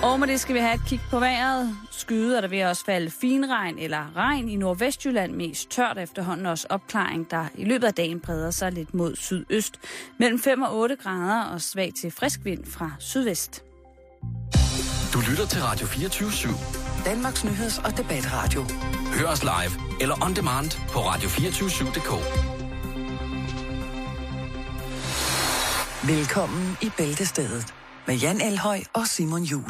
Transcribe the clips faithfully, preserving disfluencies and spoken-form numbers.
Og med det skal vi have et kig på vejret. Skyde, og der vil også falde finregn eller regn i Nordvestjylland, mest tørt efterhånden, også opklaring, der i løbet af dagen breder sig lidt mod sydøst. Mellem fem og otte grader og svag til frisk vind fra sydvest. Du lytter til Radio fireogtyve syv. Danmarks nyheds- og debatradio. Hør os live eller on demand på radio to fire syv punktum d k. Velkommen i Bæltestedet med Jan Elhøj og Simon Juhl.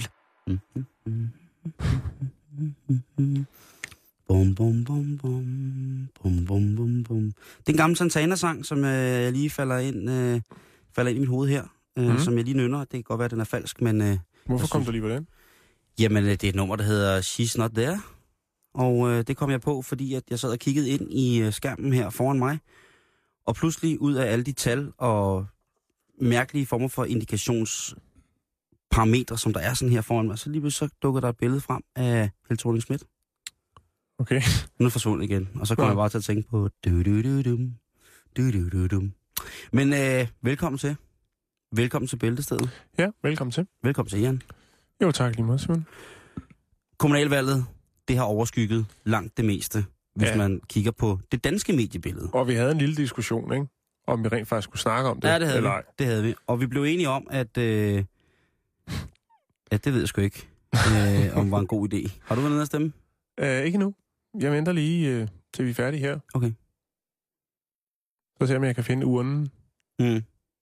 Bum, bum, bum, bum. Bum, bum, bum, bum. Det er en gammel Santana-sang, som øh, lige falder ind, øh, falder ind i mit hoved her, øh, mm. som jeg lige nynner. Det kan godt være, at den er falsk, men... Øh, Hvorfor kom du lige på den? Jamen, det er et nummer, der hedder She's Not There. Og øh, det kom jeg på, fordi at jeg sad og kiggede ind i øh, skærmen her foran mig. Og pludselig ud af alle de tal og mærkelige former for indikationsparametre, som der er sådan her foran mig, så lige pludselig så dukker der et billede frem af Helle Thorning-Schmidt. Okay. Nu er det forsvundet igen, og så kommer ja. jeg bare til at tænke på du-du-du-dum, du-du-du-dum. Men øh, velkommen til. Velkommen til Bæltestedet. Ja, velkommen til. Velkommen til, Jan. Jo, tak lige meget, Simon. Kommunalvalget, det har overskygget langt det meste, hvis ja. man kigger på det danske mediebillede. Og vi havde en lille diskussion, ikke? Om vi rent faktisk skulle snakke om det. Ja, det havde, eller vi. ej. det havde vi. Og vi blev enige om, at... Øh, ja, det ved jeg sgu ikke, øh, om var en god idé. Har du været nede at stemme? Uh, ikke nu. Jeg venter lige, øh, til vi er færdige her. Okay. Så ser jeg, om jeg kan finde urnen. Mm.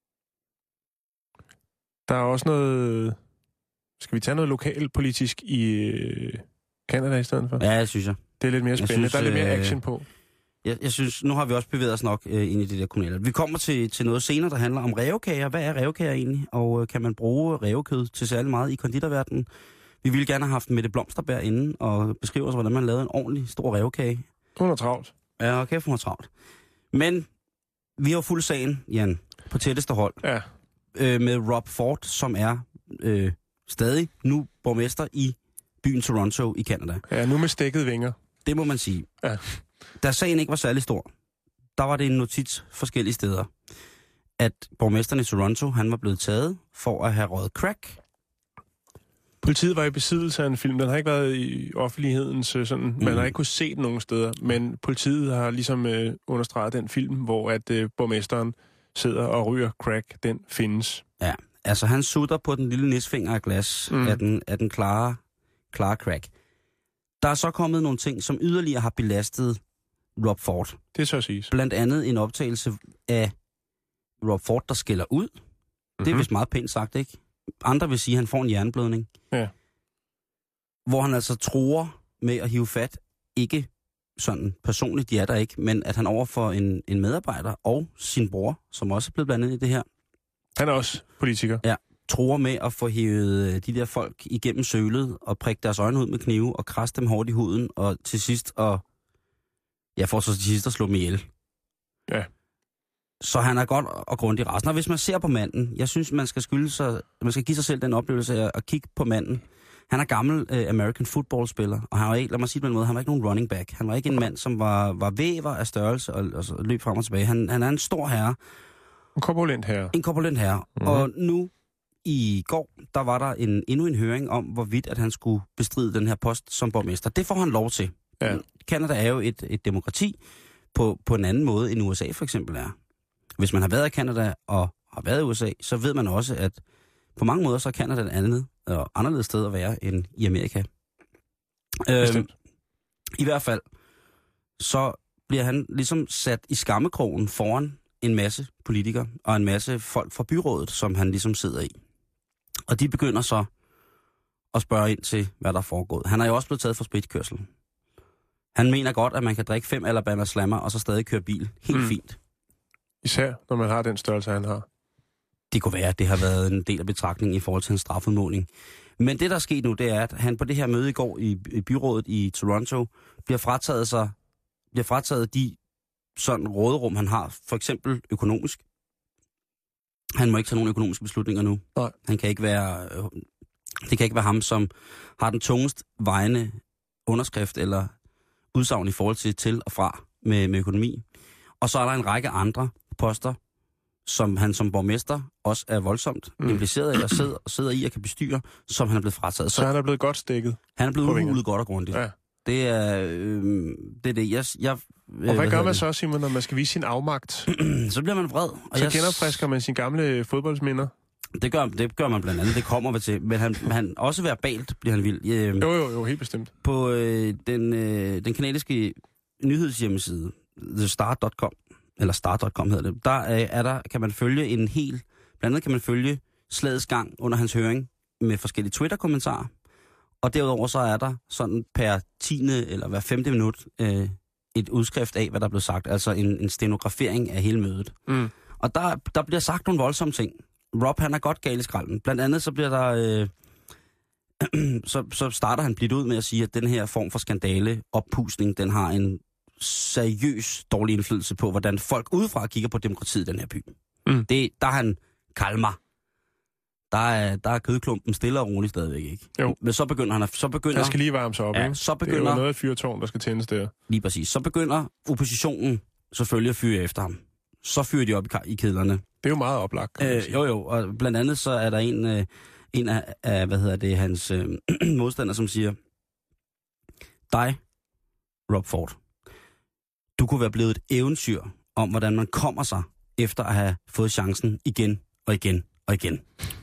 Der er også noget... Skal vi tage noget lokalpolitisk i øh, Canada i stedet for? Ja, det synes jeg. Det er lidt mere spændende. Synes, der er lidt mere øh, action på. Jeg, jeg synes, nu har vi også bevæget os nok øh, ind i det der kommunale. Vi kommer til, til noget senere, der handler om rævekager. Hvad er rævekager egentlig? Og øh, kan man bruge rævekød til særlig meget i konditorverdenen? Vi ville gerne have haft Mette Blomsterberg inden og beskrive os, hvordan man lavede en ordentlig stor rævekage. Hun er travlt. Ja, okay, hun er travlt. Men vi har jo fuld sagen, Jan, på tætteste hold. Ja. Øh, med Rob Ford, som er øh, stadig nu borgmester i byen Toronto i Canada. Ja, nu med stækket vinger. Det må man sige. Ja. Da sagen ikke var særlig stor, der var det en notits forskellige steder, at borgmesteren i Toronto, han var blevet taget for at have røget crack. Politiet var i besiddelse af en film. Den har ikke været i offentlighedens sådan... Mm. Man har ikke kunnet se den nogen steder, men politiet har ligesom øh, understreget den film, hvor at øh, borgmesteren sidder og ryger crack. Den findes. Ja, altså han sutter på den lille nisfinger af glas mm. af den, af den klare, klare crack. Der er så kommet nogle ting, som yderligere har belastet Rob Ford. Det så siges. Blandt andet en optagelse af Rob Ford, der skælder ud. Mm-hmm. Det er vist meget pænt sagt, ikke? Andre vil sige, at han får en hjerneblødning. Ja. Hvor han altså truer med at hive fat, ikke sådan personligt, de er der ikke, men at han overfor en, en medarbejder og sin bror, som også er blevet blandet i det her. Han er også politiker. Ja, truer med at få hævet de der folk igennem sølet og prikke deres øjne ud med knive og krasse dem hårdt i huden og til sidst og ja, for så til sidst at slå dem ihjel. Ja. Så han er godt og grundigt rasende. Og hvis man ser på manden, jeg synes, man skal skylde sig, man skal give sig selv den oplevelse af at kigge på manden. Han er gammel uh, American football-spiller, og han var ikke, lad mig sige det på en måde, han var ikke nogen running back. Han var ikke en mand, som var, var væver af størrelse og, og, og løb frem og tilbage. Han, han er en stor herre. En korpulent herre. En korpulent herre. Mm-hmm. Og nu i går, der var der en, endnu en høring om, hvorvidt at han skulle bestride den her post som borgmester. Det får han lov til. Ja. Canada er jo et, et demokrati på, på en anden måde, end U S A for eksempel er. Hvis man har været i Canada og har været i U S A, så ved man også, at på mange måder så er Canada et andet og anderledes sted at være end i Amerika. Øhm, I hvert fald, så bliver han ligesom sat i skammekrogen foran en masse politikere og en masse folk fra byrådet, som han ligesom sidder i. Og de begynder så at spørge ind til, hvad der er foregået. Han er jo også blevet taget for spritkørsel. Han mener godt, at man kan drikke fem Alabama Slammer og så stadig køre bil. Helt mm. fint. Især når man har den størrelse, han har. Det kunne være, at det har været en del af betragtningen i forhold til en strafudmåling. Men det, der er sket nu, det er, at han på det her møde i går i, i byrådet i Toronto bliver frataget, sig, bliver frataget de sådan råderum, han har, for eksempel økonomisk. Han må ikke tage nogen økonomiske beslutninger nu. Nej. Han kan ikke være, det kan ikke være ham, som har den tungest vejende underskrift eller udsagn i forhold til til og fra med, med økonomi. Og så er der en række andre poster, som han som borgmester også er voldsomt mm. impliceret i og sidder, sidder i og kan bestyre, som han er blevet frataget. Så, så han er blevet godt stikket? Han er blevet udhulet godt og grundigt. Ja. Det er øh, det. Er det. Jeg, jeg, og hvad, hvad gør man det? så, Simon, når man skal vise sin afmagt? Så bliver man vred. Og så jeg, genopfrisker man sine gamle fodboldsminder? Det gør, det gør man blandt andet. Det kommer vi til. Men han, han også verbalt bliver han vild. Øh, jo, jo, jo, helt bestemt. På øh, den, øh, den kanadiske nyhedshjemmeside, the star dot com, eller star dot com hedder det, der øh, er der, kan man følge en hel, blandt andet kan man følge slagets gang under hans høring med forskellige Twitter-kommentarer. Og derudover så er der sådan per tiende eller hver femte minut øh, et udskrift af, hvad der blev sagt. Altså en, en stenografering af hele mødet. Mm. Og der, der bliver sagt nogle voldsomme ting. Rob, han er godt gal i skralden. Blandt andet så bliver der... Øh, så, så starter han blidt ud med at sige, at den her form for skandale, oppusning, den har en seriøs dårlig indflydelse på, hvordan folk udefra kigger på demokratiet i den her by. Mm. Det, der er han kalmer. Der er, der er kødklumpen stille og roligt stadigvæk, ikke? Jo. Men så begynder han at... Så begynder, han skal lige varme sig op, ja, ikke? Så begynder, det er jo noget af fyrtårn, der skal tændes der. Lige præcis. Så begynder oppositionen selvfølgelig at fyre efter ham. Så fyrer de op i, i kedlerne. Det er jo meget oplagt. Øh, jo, jo. Og blandt andet så er der en, øh, en af, af, hvad hedder det, hans øh, modstandere, som siger, dig, Rob Ford, du kunne være blevet et eventyr om, hvordan man kommer sig efter at have fået chancen igen og igen og igen.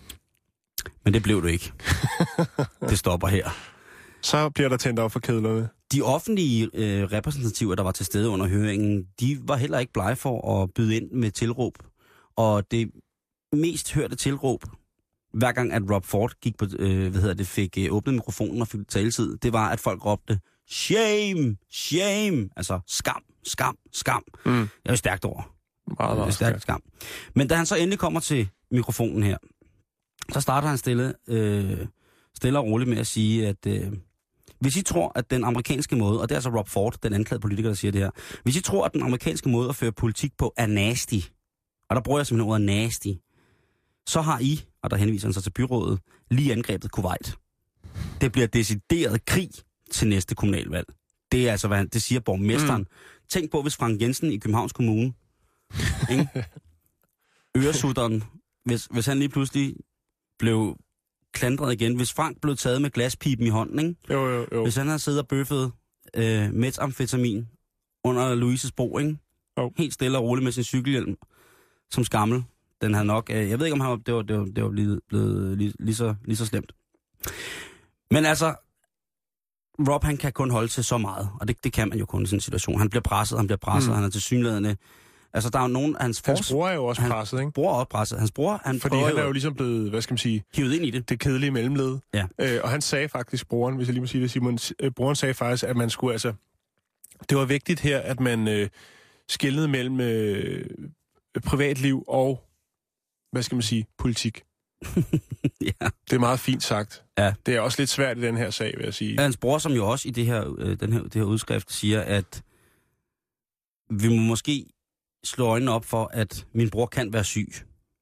Men det blev du ikke. Det stopper her. Så bliver der tændt op for kedlerne. De offentlige øh, repræsentativer, der var til stede under høringen, de var heller ikke blege for at byde ind med tilråb. Og det mest hørte tilråb, hver gang at Rob Ford gik på, øh, hvad hedder det, fik øh, åbnet mikrofonen og fik taletid, det var, at folk råbte, shame, shame, altså skam, skam, skam. Mm. Jeg er jo stærkt over. Meget, meget stærkt skam. Men da han så endelig kommer til mikrofonen her, så starter han stille, øh, stille og roligt med at sige, at øh, hvis I tror, at den amerikanske måde, og det er altså Rob Ford, den anklagede politiker, der siger det her, hvis I tror, at den amerikanske måde at føre politik på er nasty, og der bruger jeg simpelthen ordet nasty, så har I, og der henviser han sig til byrådet, lige angrebet Kuwait. Det bliver decideret krig til næste kommunalvalg. Det er altså, hvad han, det siger borgmesteren. Mm. Tænk på, hvis Frank Jensen i Københavns Kommune, ikke? Øresutteren, hvis, hvis han lige pludselig blev klandret igen, hvis Frank blev taget med glaspipen i hånden, ikke? Jo, jo, jo. Hvis han havde siddet og bøffet øh, metamfetamin under Louises bro, ikke? Oh. Helt stille og roligt med sin cykelhjelm som skammel. Den havde nok... Øh, jeg ved ikke, om han var, det var, det var, det var blevet, blevet lige, lige, så, lige så slemt. Men altså, Rob, han kan kun holde til så meget, og det, det kan man jo kun i sådan en situation. Han bliver presset, han bliver presset, mm. han er tilsyneladende... Altså, der er jo nogen af hans... Hans bror er jo også presset, ikke? Hans bror er også presset. Hans bror, han Fordi han er jo ligesom blevet, hvad skal man sige... hivet ind i det. Det kedelige mellemled. Ja. Øh, og han sagde faktisk, broren, hvis jeg lige må sige det, Simon, øh, broren sagde faktisk, at man skulle altså... Det var vigtigt her, at man øh, skelnede mellem øh, privatliv og, hvad skal man sige, politik. Ja. Det er meget fint sagt. Ja. Det er også lidt svært i den her sag, vil jeg sige. Hans bror, som jo også i det her, øh, den her, det her udskrift siger, at vi må måske slå øjnene op for, at min bror kan være syg.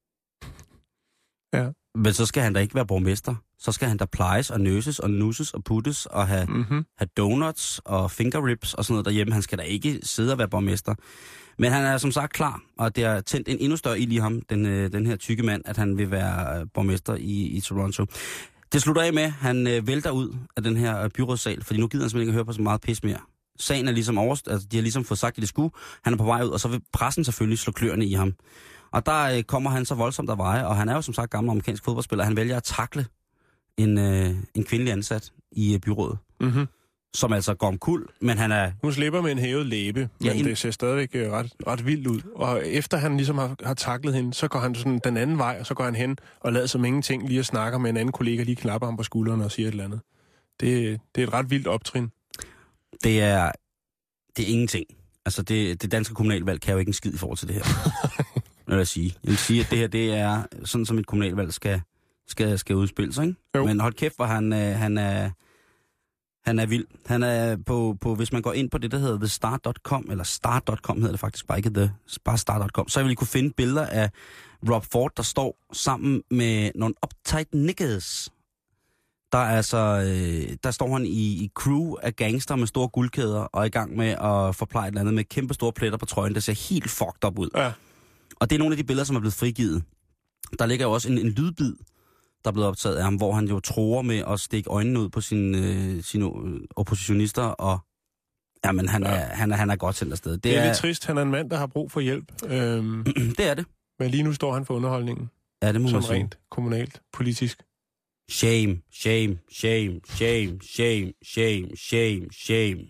Ja. Men så skal han da ikke være borgmester. Så skal han da plejes og nøses og nusses og puttes og have, mm-hmm. have donuts og finger ribs og sådan noget derhjemme. Han skal da ikke sidde og være borgmester. Men han er som sagt klar, og det har tændt en endnu større ild i ham, den, den her tykke mand, at han vil være borgmester i, i Toronto. Det slutter af med, at han øh, vælter ud af den her byrådssal, fordi nu gider han simpelthen ikke at høre på så meget pis mere. Sagen er ligesom over, altså de har ligesom fået sagt, at det skulle. Han er på vej ud, og så vil pressen selvfølgelig slå kløerne i ham. Og der øh, kommer han så voldsomt af veje, og han er jo som sagt gammel amerikansk fodboldspiller. Han vælger at takle en, øh, en kvindelig ansat i øh, byrådet, mm-hmm. som altså går omkuld, men han er... Hun slipper med en hævet læbe, men ja, en... det ser stadigvæk øh, ret, ret vildt ud. Og efter han ligesom har, har taklet hende, så går han sådan den anden vej, og så går han hen og lader som ingenting lige at snakke med en anden kollega, lige klapper ham på skulderen og siger et eller andet. Det, det er et ret vildt optrin. Det er, det er ingenting. Altså, det, det danske kommunalvalg kan jo ikke en skid i forhold til det her. Hvad vil jeg sige? Jeg vil sige, at det her, det er sådan, som et kommunalvalg skal, skal, skal udspille sig, ikke? Jo. Men hold kæft, hvor han, øh, han er... Han er vild. Han er på, på, hvis man går ind på det, der hedder the star dot com, eller star dot com hedder det faktisk, bare ikke the, bare star dot com, så vil I kunne finde billeder af Rob Ford, der står sammen med nogle uptight niggas. Der er altså, øh, der står han i, i crew af gangster med store guldkæder, og er i gang med at forpleje et eller andet med kæmpe store pletter på trøjen, der ser helt fucked up ud. Ja. Og det er nogle af de billeder, som er blevet frigivet. Der ligger jo også en, en lydbid, der er blevet optaget af ham, hvor han jo tror med at stikke øjnene ud på sine, øh, sine oppositionister, og jamen, han, ja. er, han, er, han er godt sendt afsted. Det, det er, er lidt trist. Han er en mand, der har brug for hjælp. Øhm, det er det. Men lige nu står han for underholdningen. Ja, det må som man sige. Rent kommunalt, politisk. Shame, shame, shame, shame, shame, shame, shame, shame.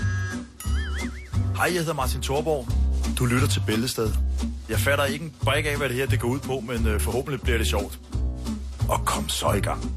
Hej, jeg hedder Martin Thorborg. Du lytter til Bæltested. Jeg fatter ikke en brik af, hvad det her det går ud på, men øh, forhåbentlig bliver det sjovt. Og kom så i gang.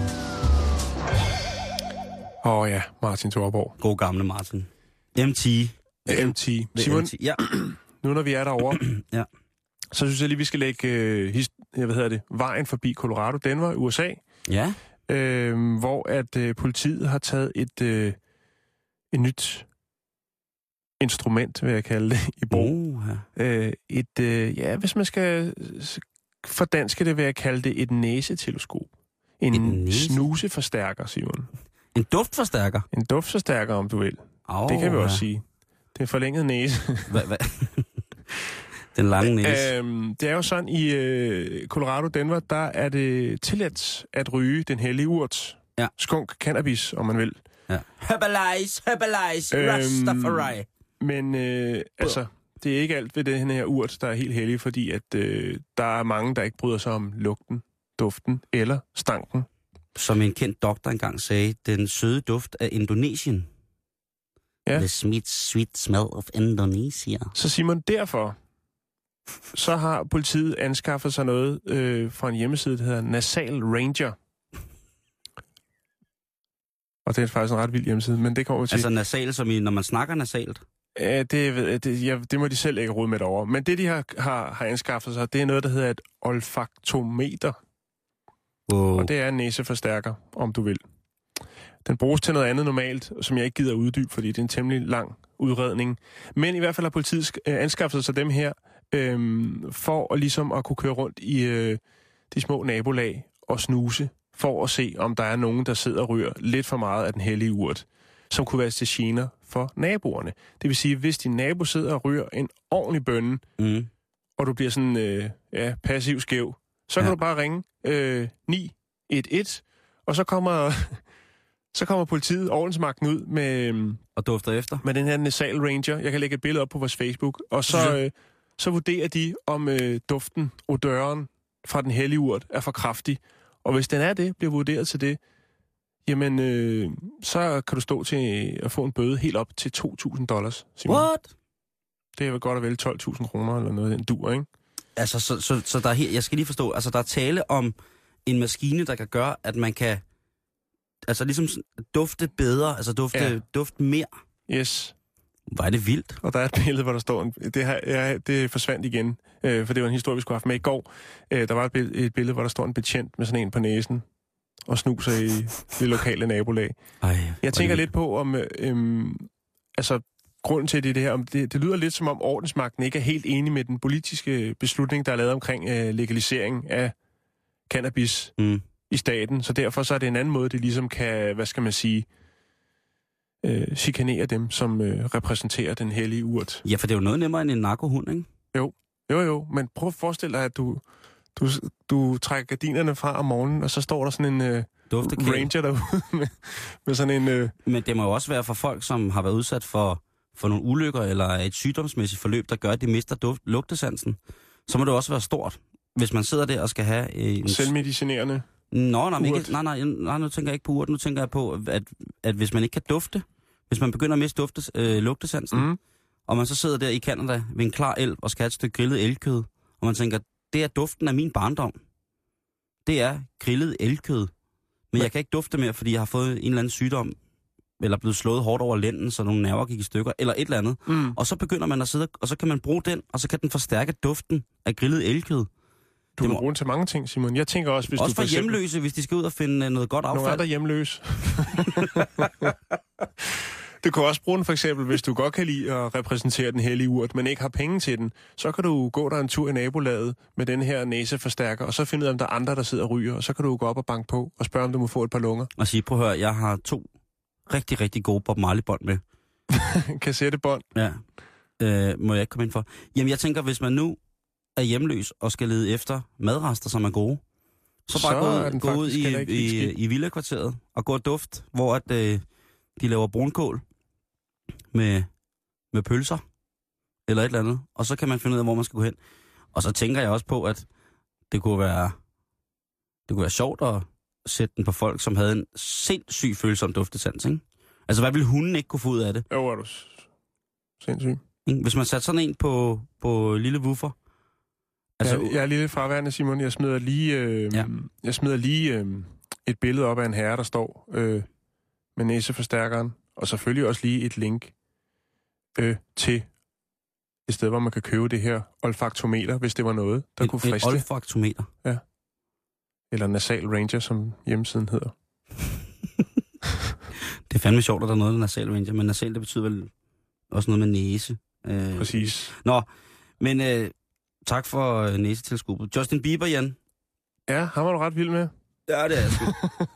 Åh oh, ja, Martin Thorborg. God gamle Martin. M T. M T. Simon, M T. Ja. nu når vi er derovre, ja. så synes jeg lige, vi skal lægge øh, his- hvad hedder det, vejen forbi Colorado, Denver, U S A. Ja. Øh, hvor at øh, politiet har taget et, øh, et nyt instrument, vil jeg kalde det, i brug. Uh, ja. Øh, et, øh, ja, hvis man skal fordanske det, vil jeg kalde det et næseteleskop. En næse? snuseforstærker, Simon. En duftforstærker? En duftforstærker, om du vil. Oh, det kan vi ja. også sige. Det er forlænget næse. Hva, hva? Den lange næse. Øhm, det er jo sådan, i øh, Colorado, Denver, der er det tilladt at ryge den hellige urt. Ja. Skunk cannabis, om man vil. Ja. Herbalize, herbalize, Øhm, Rastafari. Men øh, altså, det er ikke alt ved den her urt, der er helt hellig, fordi at øh, der er mange, der ikke bryder sig om lugten, duften eller stanken. Som en kendt doktor engang sagde, den søde duft af Indonesien. Ja. The sweet, sweet smell of Indonesia. Så Simon, derfor så har politiet anskaffet sig noget øh, fra en hjemmeside, der hedder Nasal Ranger. Og det er faktisk en ret vild hjemmeside, men det kommer vi til. Altså nasal, som i, når man snakker nasalt? Ja, det, ved- det, ja, det må de selv ikke rode med derovre. Men det, de har, har, har anskaffet sig, det er noget, der hedder et olfaktometer. Wow. Og det er en næseforstærker, om du vil. Den bruges til noget andet normalt, som jeg ikke gider uddybe, fordi det er en temmelig lang udredning. Men i hvert fald har politiet øh, anskaffet sig dem her, øh, for at, ligesom at kunne køre rundt i øh, de små nabolag og snuse, for at se, om der er nogen, der sidder og ryger lidt for meget af den hellige urt, som kunne være til gener for naboerne. Det vil sige, hvis din nabo sidder og ryger en ordentlig bønne, Mm. og du bliver sådan øh, ja, passiv skæv, så kan Ja. du bare ringe øh, ni et et, og så kommer, så kommer politiet, ordensmagten ud med, øhm, Og dufter efter? med den her Nasal Ranger. Jeg kan lægge et billede op på vores Facebook. Og så, Synes jeg. øh, så vurderer de, om øh, duften, odøren fra den hellige urt er for kraftig. Og hvis den er det, bliver vurderet til det, jamen, øh, så kan du stå til at få en bøde helt op til to tusind dollars. Simon. What? Det er vel godt og vel tolv tusind kroner eller noget, en dur, ikke? Altså, så, så, så der er her, jeg skal lige forstå, altså der er tale om en maskine, der kan gøre, at man kan, altså ligesom sådan dufte bedre, altså dufte, Ja. ja. dufte mere. Yes. Hvor er det vildt. Og der er et billede, hvor der står... En, det, her, ja, det forsvandt igen, øh, for det var en historie, vi skulle have haft med i går. Øh, der var et billede, et billede, hvor der står en betjent med sådan en på næsen og snuser i det lokale nabolag. Ej, Jeg tænker lidt på, om... Øh, øh, altså, grunden til det, det her... Om det, det lyder lidt som om ordensmagten ikke er helt enig med den politiske beslutning, der er lavet omkring øh, legalisering af cannabis Mm. i staten. Så derfor så er det en anden måde, det ligesom kan, hvad skal man sige... Øh, chikanere dem, som øh, repræsenterer den hellige urt. Ja, for det er jo noget nemmere end en narkohund, ikke? Jo, jo, men prøv at forestille dig, at du, du, du trækker gardinerne fra om morgenen, og så står der sådan en øh, Duftekæde. ranger derude med, med sådan en... Øh, Men det må jo også være for folk, som har været udsat for, for nogle ulykker eller et sygdomsmæssigt forløb, der gør, at de mister duft, lugtesansen. Så må det også være stort, hvis man sidder der og skal have en... selvmedicinerende. Nå, nej, men Urt. ikke, nej, nej, nej, nu tænker jeg ikke på urt, nu tænker jeg på, at, at hvis man ikke kan dufte, hvis man begynder at miste dufte, øh, lugtesansen, Mm. og man så sidder der i Canada ved en klar elv og skal have et stykke grillet elgkød, og man tænker, det er duften af min barndom. Det er grillet elgkød. Men jeg kan ikke dufte mere, fordi jeg har fået en eller anden sygdom, eller blevet slået hårdt over lænden, så nogle nerver gik i stykker, eller et eller andet. Mm. Og så begynder man at sidde, og så kan man bruge den, og så kan den forstærke duften af grillet elgkød. Du Det kan må- bruge den til mange ting, Simon. Jeg tænker også, hvis Også du for eksempel... hjemløse, hvis de skal ud og finde øh, noget godt Nogle affald. andre hjemløse. Du kan også bruge den for eksempel, hvis du godt kan lide at repræsentere den hellige urt, men ikke har penge til den. Så kan du gå der en tur i nabolaget med den her næseforstærker, og så finde ud af, om der er andre, der sidder og ryger, og så kan du gå op og banke på og spørge, om du må få et par lunger. Og sige, prøv at høre, jeg har to rigtig, rigtig gode Bob Marley-bånd med. Kassettebånd. Ja. Øh, må jeg ikke komme ind for? Jamen, jeg tænker, hvis man nu er hjemløs og skal lede efter madrester, som er gode, så, så bare gå, gå ud i, i, i villakvarteret og gå og duft, hvor at, øh, de laver brunkål med, med pølser eller et eller andet, og så kan man finde ud af, hvor man skal gå hen. Og så tænker jeg også på, at det kunne være, det kunne være sjovt at sætte den på folk, som havde en sindssyg følsom duftesans, ikke? Altså, hvad ville hunden ikke kunne få ud af det? Jo, er du sindssyg. Hvis man satte sådan en på, på lille woofer. Altså, jeg, jeg er lidt fraværende, Simon. Jeg smider lige, øh, ja. jeg smider lige øh, et billede op af en herre, der står øh, med næseforstærkeren, og selvfølgelig også lige et link øh, til et sted, hvor man kan købe det her olfaktometer, hvis det var noget, der en, kunne friste. Et olfaktometer? Ja. Eller Nasal Ranger, som hjemmesiden hedder. Det er fandme sjovt, at der er noget, der Nasal Ranger, men nasal, det betyder vel også noget med næse. Øh, Præcis. Nå, men øh, tak for øh, næsetilskuddet. Justin Bieber, Jan. Ja, ham var du ret vild med. Ja, det er jeg sgu.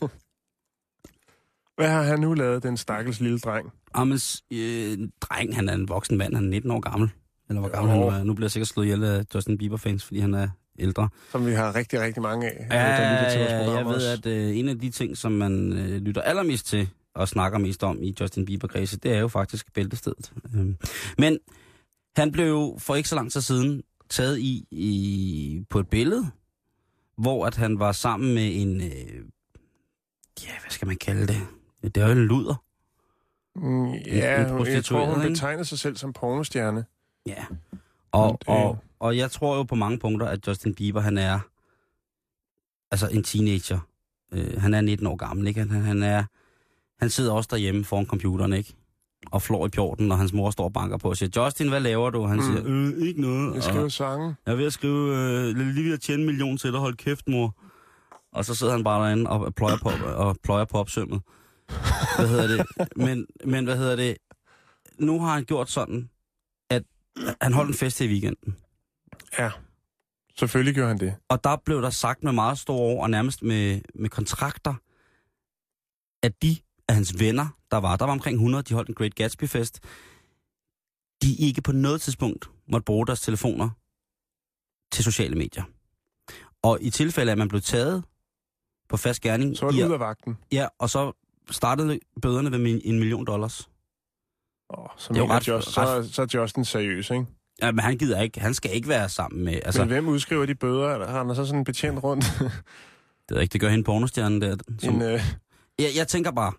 Hvad har han nu lavet, den stakkels lille dreng? Amels øh, dreng, han er en voksen mand, han er nitten år gammel. Eller hvor gammel han er. Nu bliver jeg sikkert slået ihjel af Justin Bieber-fans, fordi han er ældre. Som vi har rigtig, rigtig mange af. Ja, der lytter til vores jeg ved, at øh, en af de ting, som man øh, lytter allermest til og snakker mest om i Justin Bieber-kredse, det er jo faktisk bæltestedet. Øhm. Men han blev jo for ikke så lang tid siden taget i, i på et billede, hvor at han var sammen med en, øh, ja, hvad skal man kalde det? Det er jo en luder. Mm, ja, en, en jeg tror, hun betegner sig selv som pornostjerne. Ja, og, og, og jeg tror jo på mange punkter, at Justin Bieber, han er altså en teenager. Øh, han er nitten år gammel, ikke? Han, han, er, han sidder også derhjemme foran computeren, ikke? Og flår i pjorten, når hans mor står og banker på og siger, Justin, hvad laver du? Han mm. siger, øh, ikke noget. Jeg skriver sange. Jeg er ved at skrive, øh, lige ved at tjene en million til dig, hold kæft, mor. Og så sidder han bare derinde og pløjer på, og pløjer på opsømmet. Hvad hedder det? Men, men hvad hedder det? Nu har han gjort sådan, at han holdt en fest i weekenden. Ja, selvfølgelig gjorde han det. Og der blev der sagt med meget store ord, og nærmest med, med kontrakter, at de af hans venner, der var, der var omkring hundrede, de holdt en Great Gatsby-fest, de ikke på noget tidspunkt måtte bruge deres telefoner til sociale medier. Og i tilfælde af, at man blev taget på fast gerning... Så er det ud af vagten. Ja, og så startede bøderne ved en million dollars. Åh, så, mener ret, Just, ret... så, så er Justin seriøs, ikke? Ja, men han gider ikke. Han skal ikke være sammen med... Altså... Men hvem udskriver de bøder? Har han så sådan en betjent rundt? Det er ikke, det gør hende pornostjernen der. Som... En, øh... jeg, jeg tænker bare,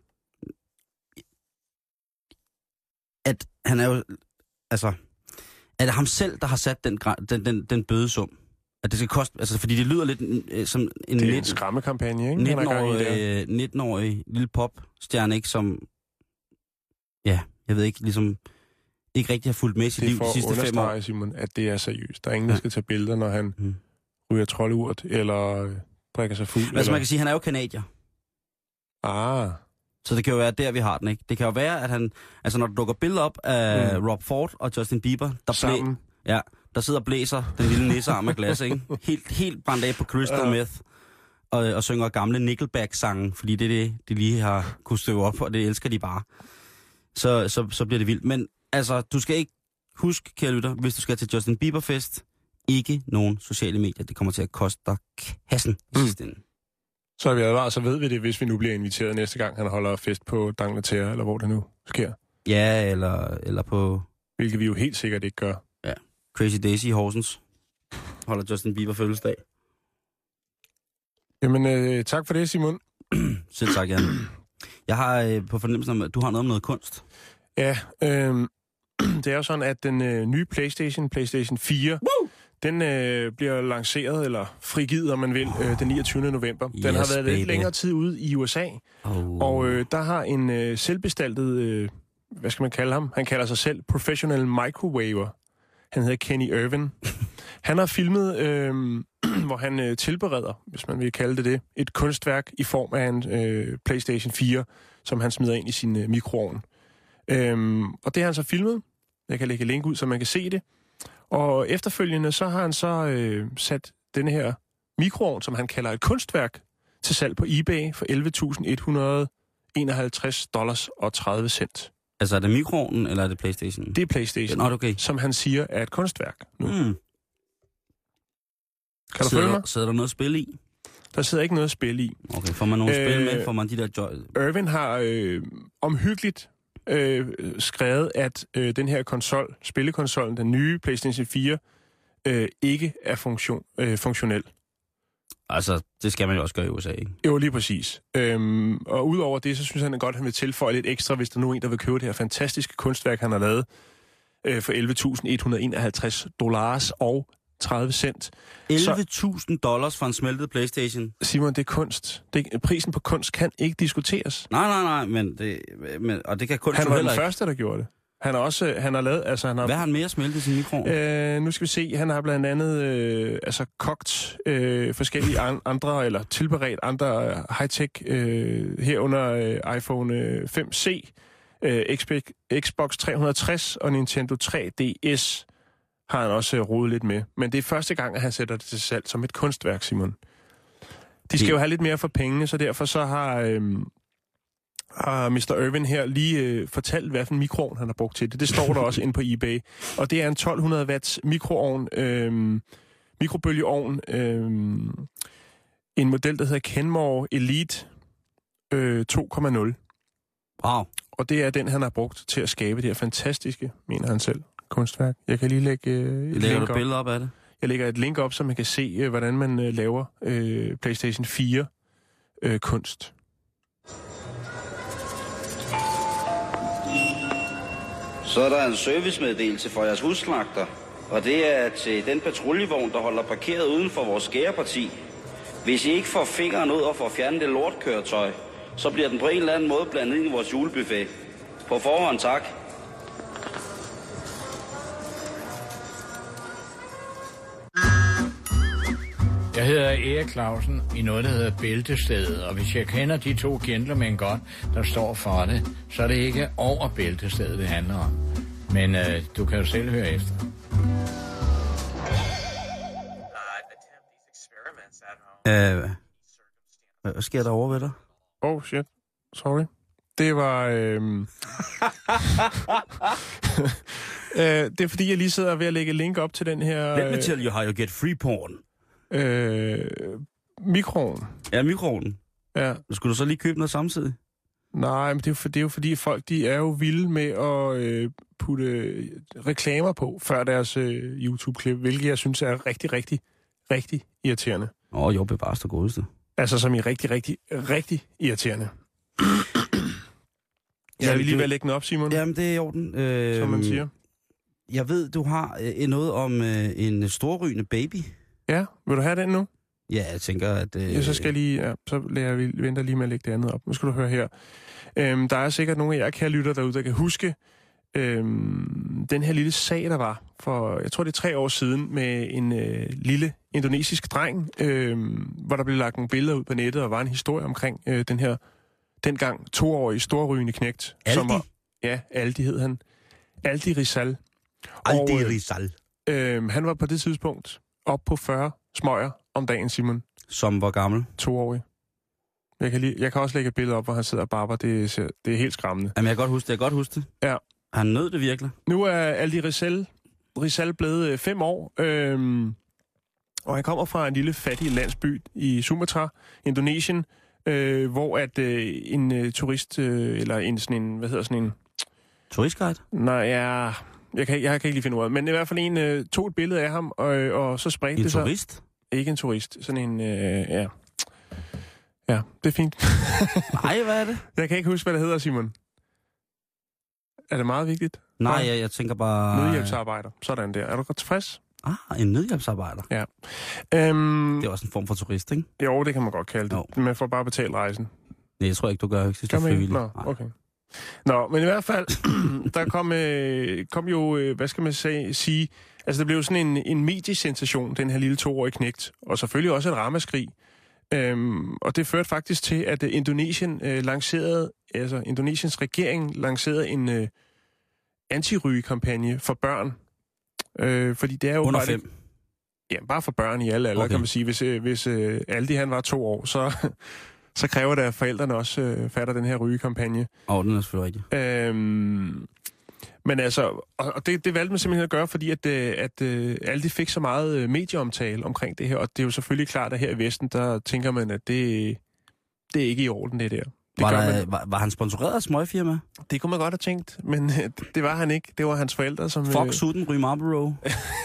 at han er jo... Altså, er det ham selv, der har sat den, den, den, den bødesum? At det skal koste... Altså, fordi det lyder lidt øh, som en... Det er en skræmmekampagne, ikke? nitten-årig, nitten-årig lille popstjerne, ikke? Som... Ja, jeg ved ikke, ligesom... Ikke rigtig har fulgt med i sit liv de sidste fem år. Det er for at Simon, at det er seriøst. Der er ingen, der skal tage billeder, når han hmm. ryger troldurt, eller øh, drikker sig fuld. Altså, eller... man kan sige, at han er jo kanadier. Ah... Så det kan jo være der, vi har den, ikke? Det kan jo være, at han... Altså, når du dukker billeder op af mm. Rob Ford og Justin Bieber, der, blæ, ja, der sidder og blæser den lille nissearm af glas, ikke? Helt, helt brændt af på crystal ja. meth. Og, og synger gamle Nickelback-sange, fordi det er det, de lige har kunnet støve op, og det elsker de bare. Så, så, så bliver det vildt. Men altså, du skal ikke huske, kære lytter, hvis du skal til Justin Bieber-fest, ikke nogen sociale medier. Det kommer til at koste dig kassen i mm. sidste ende. Så er vi advaret, så ved vi det, hvis vi nu bliver inviteret næste gang, han holder fest på Dangleterre, eller hvor det nu sker. Ja, eller, eller på... Hvilket vi jo helt sikkert ikke gør. Ja, Crazy Daisy i Horsens holder Justin Bieber fødselsdag. Jamen, øh, tak for det, Simon. Selv tak, Jan. Jeg har øh, på fornemmelsen om, at du har noget om noget kunst. Ja, øh, det er jo sådan, at den øh, nye PlayStation, PlayStation fire... Woo! Den øh, bliver lanceret, eller frigivet, om man vil, øh, den niogtyvende november. Den yes, har været baby. lidt længere tid ude i U S A. Oh. Og øh, der har en øh, selvbestaltet, øh, hvad skal man kalde ham? Han kalder sig selv Professional Microwaver. Han hedder Kenny Irvin. Han har filmet, øh, hvor han øh, tilbereder, hvis man vil kalde det det, et kunstværk i form af en øh, PlayStation fire, som han smider ind i sin øh, mikroovn. Øh, og det har han så filmet. Jeg kan lægge link ud, så man kan se det. Og efterfølgende så har han så øh, sat denne her mikroovn, som han kalder et kunstværk, til salg på eBay for elleve tusind et hundrede enoghalvtreds dollars og tredive cent. Altså er det mikroovnen, eller er det PlayStation? Det er PlayStation, det er okay. Som han siger er et kunstværk nu. Mm. Kan du sidder følge der, mig? sidder der noget spil i? Der sidder ikke noget spil i. Okay, får man nogle øh, spil med? Får man de der joy... Irvin har øh, omhyggeligt øh, skrevet, at øh, den her konsol, spillekonsollen, den nye PlayStation fire, øh, ikke er funktion, øh, funktionel. Altså, det skal man jo også gøre i U S A, ikke? Jo, lige præcis. Øhm, og udover det, så synes han godt, at han vil tilføje lidt ekstra, hvis der nu er en, der vil købe det her fantastiske kunstværk, han har lavet øh, for elleve tusind et hundrede enoghalvtreds dollars og tredive cent. elleve tusind dollars for en smeltet PlayStation. Simon, det er kunst. Det, prisen på kunst kan ikke diskuteres. Nej, nej, nej, men det, men, og det kan kunst Han jo var heller den ikke. første, der gjorde det. Han har også, han har lavet, altså han har... Hvad har han mere smeltet i sin mikro? Øh, nu skal vi se, han har blandt andet øh, altså kogt øh, forskellige an, andre, eller tilberedt andre øh, high-tech, øh, herunder øh, iPhone øh, fem C, øh, Xbox tre hundrede og tres og Nintendo tre D S har han også øh, rodet lidt med. Men det er første gang, at han sætter det til salg som et kunstværk, Simon. De skal jo have lidt mere for pengene, så derfor så har... Øh, har mister Irvin her lige øh, fortalt, hvad for en mikroovn han har brugt til det. Det står der også inde på eBay. Og det er en tolv hundrede watts mikroovn, øh, mikrobølgeovn, øh, en model, der hedder Kenmore Elite øh, to komma nul. Wow. Og det er den, han har brugt til at skabe det her fantastiske, mener han selv, kunstværk. Jeg kan lige lægge øh, et Lægger link du op. billeder op af det? Jeg lægger et link op, så man kan se, øh, hvordan man øh, laver øh, PlayStation fire øh, kunst. Så er der en servicemeddelelse for jeres husslagter, og det er til den patruljevogn, der holder parkeret uden for vores skæreparti. Hvis I ikke får fingeren ud og får fjernet det lortkøretøj, så bliver den på en eller anden måde blandet ind i vores julebuffet. På forhånd, tak. Jeg hedder Erik Clausen i noget, der hedder Bæltestedet, og hvis jeg kender de to gentlemen godt, der står for det, så er det ikke over Bæltestedet, det handler om. Men øh, du kan jo selv høre efter. Øh, hvad, hvad sker der over ved dig? Oh shit, sorry. Det var... Øh... øh, det er fordi, jeg lige sidder ved at lægge link op til den her... Let me tell you how you get free porn. Øh, mikroen. Ja, mikroen. Ja. Skulle du så lige købe noget samtidig? Nej, men det er, jo for, det er jo fordi, folk de er jo vilde med at øh, putte reklamer på før deres øh, YouTube-klip, hvilket jeg synes er rigtig, rigtig, rigtig irriterende. Åh, oh, jo, bevares det godeste. Altså som i rigtig, rigtig, rigtig irriterende. Jeg vil lige ved at lægge den op, Simon. Jamen, det er i orden. Øh, som man siger. Jeg ved, du har øh, noget om øh, en storrygende baby. Ja, vil du have den nu? Ja, jeg tænker, at... Øh... Ja, så skal jeg lige... Ja, så lader jeg venter lige med at lægge det andet op. Nu skal du høre her. Øhm, der er sikkert nogle af jer kære lytter derude, der kan huske øhm, den her lille sag, der var for, jeg tror det er tre år siden, med en øh, lille indonesisk dreng, øh, hvor der blev lagt nogle billeder ud på nettet, og var en historie omkring øh, den her dengang toårige storrygende knægt. Aldi? Som var, ja, Aldi hed han. Aldi Rizal. Aldi og, øh, Rizal. Øh, han var på det tidspunkt op på fyrre smøger om dagen, Simon. Som var gammel? Toårig. Jeg kan, lige, jeg kan også lægge et billede op, hvor han sidder og barber. Det, ser, det er helt skræmmende. Jamen, jeg kan godt huske det. Jeg kan godt huske det. Ja. Han nød det virkelig. Nu er Aldi Rizal, Rizal blevet øh, fem år, øhm, og han kommer fra en lille fattig landsby i Sumatra, Indonesien, øh, hvor at øh, en øh, turist, øh, eller en sådan en, hvad hedder sådan en... Turistguide? Nej, ja... Jeg kan, jeg kan ikke lige finde ordet, men i hvert fald en øh, tog et billede af ham, og, og så spredte en det sig... En turist? Ikke en turist, sådan en... Øh, ja. Ja, det er fint. Nej, hvad er det? Jeg kan ikke huske, hvad det hedder, Simon. Er det meget vigtigt? Nej, jeg, jeg tænker bare... Nødhjælpsarbejder. Sådan der. Er du godt tilfreds? Ah, en nødhjælpsarbejder. Ja. Øhm, det er også en form for turist, ikke? Jo, det kan man godt kalde det. Jo. Man får bare betalt rejsen. Nej, jeg tror ikke, du gør ikke sidste frivilligt. Nå, okay. Nå, men i hvert fald, der kom, øh, kom jo, øh, hvad skal man sige, sige, altså det blev jo sådan en, en mediesensation, den her lille toårige knægt, og selvfølgelig også et ramaskrig. Øhm, og det førte faktisk til, at øh, Indonesien øh, lancerede, altså Indonesiens regering lancerede en øh, anti-ryge-kampagne for børn. Øh, fordi det er jo... Under bare fem? Det, ja, bare for børn i alle aldre, okay. Kan man sige. Hvis, øh, hvis øh, Aldi han var to år, så... så kræver det, at forældrene også øh, fatter den her rygekampagne. Åh, oh, den er selvfølgelig rigtig. Øhm, Men altså, og, og det, det valgte man simpelthen at gøre, fordi at, at, at alle de fik så meget medieomtale omkring det her, og det er jo selvfølgelig klart, at her i Vesten, der tænker man, at det, det er ikke i orden, det der. Det var, der, man, var, var han sponsoreret af smøgfirma? Det kunne man godt have tænkt, men det var han ikke. Det var hans forældre, som... Fuck Suden, Ryge Marlboro.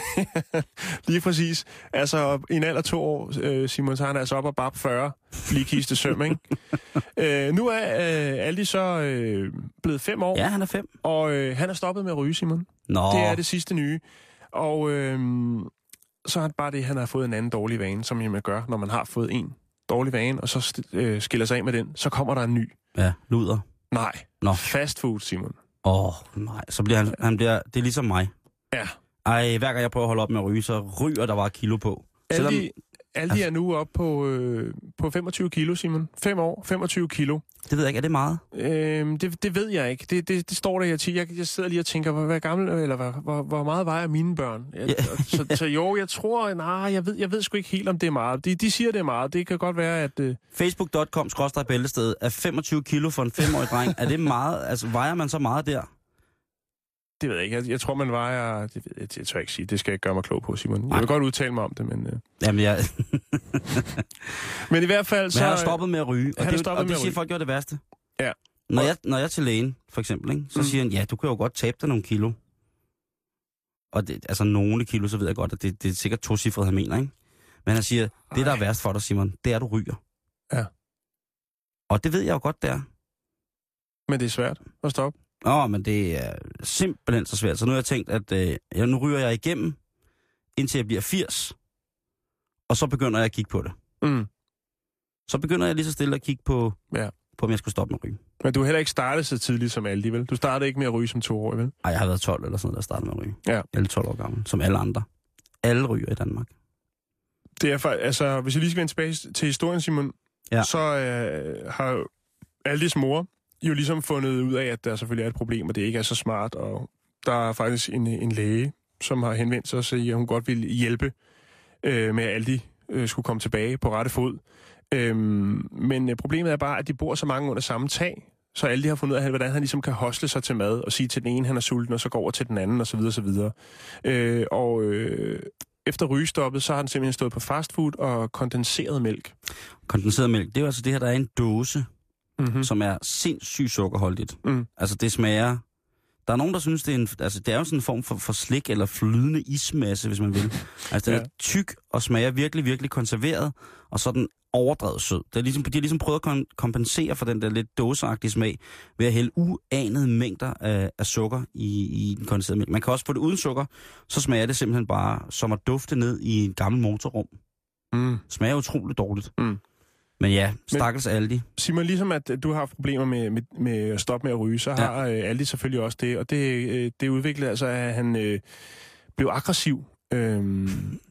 Lige præcis. Altså, i en alder to år, Simon, så han er altså op og bare fyrre flikiste søm, ikke? øh, nu er øh, Aldi så øh, blevet fem år. Ja, han er fem. Og øh, han er stoppet med at ryge, Simon. Nå. Det er det sidste nye. Og øh, så er det bare det, han har fået en anden dårlig vane, som man gør, når man har fået en dårlig vane, og så øh, skiller sig af med den, så kommer der en ny. Ja, luder. Nej. Nå. Fast food, Simon. Åh, oh, nej. Så bliver han, han bliver, det er ligesom mig. Ja. Ej, hver gang jeg prøver at holde op med at ryge, så ryger der bare kilo på. Selvom... Aldi, Aldi er nu oppe på, øh, på femogtyve kilo, Simon. Fem år, femogtyve kilo. Det ved jeg ikke. Er det meget? Øhm, det, det ved jeg ikke. Det, det, det står der her til. Jeg, jeg sidder lige og tænker, hvor, hvor gammel, eller hvor, hvor, hvor meget vejer mine børn? Jeg, yeah. så, så jo, jeg tror, nej, jeg ved, jeg ved sgu ikke helt, om det er meget. De, de siger, det er meget. Det kan godt være, at... Øh... Facebook punktum com skråstreg bæltested er femogtyve kilo for en femårig dreng. Er det meget? Altså, vejer man så meget der? Det ved jeg ikke. Jeg, jeg tror, man vejer... Det, ved jeg, det tør jeg ikke sige. Det skal jeg ikke gøre mig klog på, Simon. Jeg vil godt udtale mig om det, men... Øh... Jamen, jeg... men i hvert fald så... Men han har stoppet med at ryge. Og han det, og det siger folk jo er det værste. Ja. Når jeg, når jeg er til lægen, for eksempel, ikke, så mm. siger han, ja, du kan jo godt tabe dig nogle kilo. Og det, altså nogle kilo, så ved jeg godt, at det, det er sikkert tocifret, han mener, ikke? Men han siger, det der er værst for dig, Simon, det er, at du ryger. Ja. Og det ved jeg jo godt, der. Men det er svært at stoppe. Åh, men det er simpelthen så svært. Så nu har jeg tænkt, at øh, ja, nu ryger jeg igennem, indtil jeg bliver firs. Og så begynder jeg at kigge på det. Mm. Så begynder jeg lige så stille at kigge på, ja. på om jeg skulle stoppe med at ryge. Men du har heller ikke startet så tidligt som Aldi, vel? Du startede ikke med at ryge som to år, vel? Nej, jeg har været tolv eller sådan noget, der startede med at ryge. Ja. Jeg er tolv år gammel, som alle andre. Alle ryger i Danmark. Det er faktisk, altså, hvis jeg lige skal vende tilbage til historien, Simon, ja. så øh, har Aldis mor jo ligesom fundet ud af, at der selvfølgelig er et problem, og det ikke er så smart, og der er faktisk en, en læge, som har henvendt sig og siger, at hun godt vil hjælpe øh, med, at Aldi øh, skulle komme tilbage på rette fod. Øhm, men øh, problemet er bare, at de bor så mange under samme tag, så Aldi har fundet ud af, hvordan han ligesom kan hostle sig til mad, og sige til den ene, han er sulten, og så går over til den anden, osv. osv. Øh, og øh, efter rygestoppet, så har han simpelthen stået på fastfood og kondenseret mælk. Kondenseret mælk, det er jo altså det her, der er en dåse, mm-hmm. som er sindssygt sukkerholdigt. Mm. Altså det smager... Der er nogen, der synes, det er en... Altså det er jo sådan en form for, for slik eller flydende ismasse, hvis man vil. Altså den ja. er tyk og smager virkelig, virkelig konserveret, og så er den overdrevet sød. Det er ligesom, de har ligesom prøvet at kompensere for den der lidt dåseagtige smag ved at hælde uanede mængder af, af sukker i, i den kondenserede mælk. Man kan også få det uden sukker, så smager det simpelthen bare som at dufte ned i en gammel motorrum. Mm. Smager utroligt dårligt. Mm. Men ja, stakkels Aldi. Simon, ligesom at du har haft problemer med, med, med at stoppe med at ryge, så har ja. Aldi selvfølgelig også det. Og det, det udviklede altså, at han øh, blev aggressiv. Øh,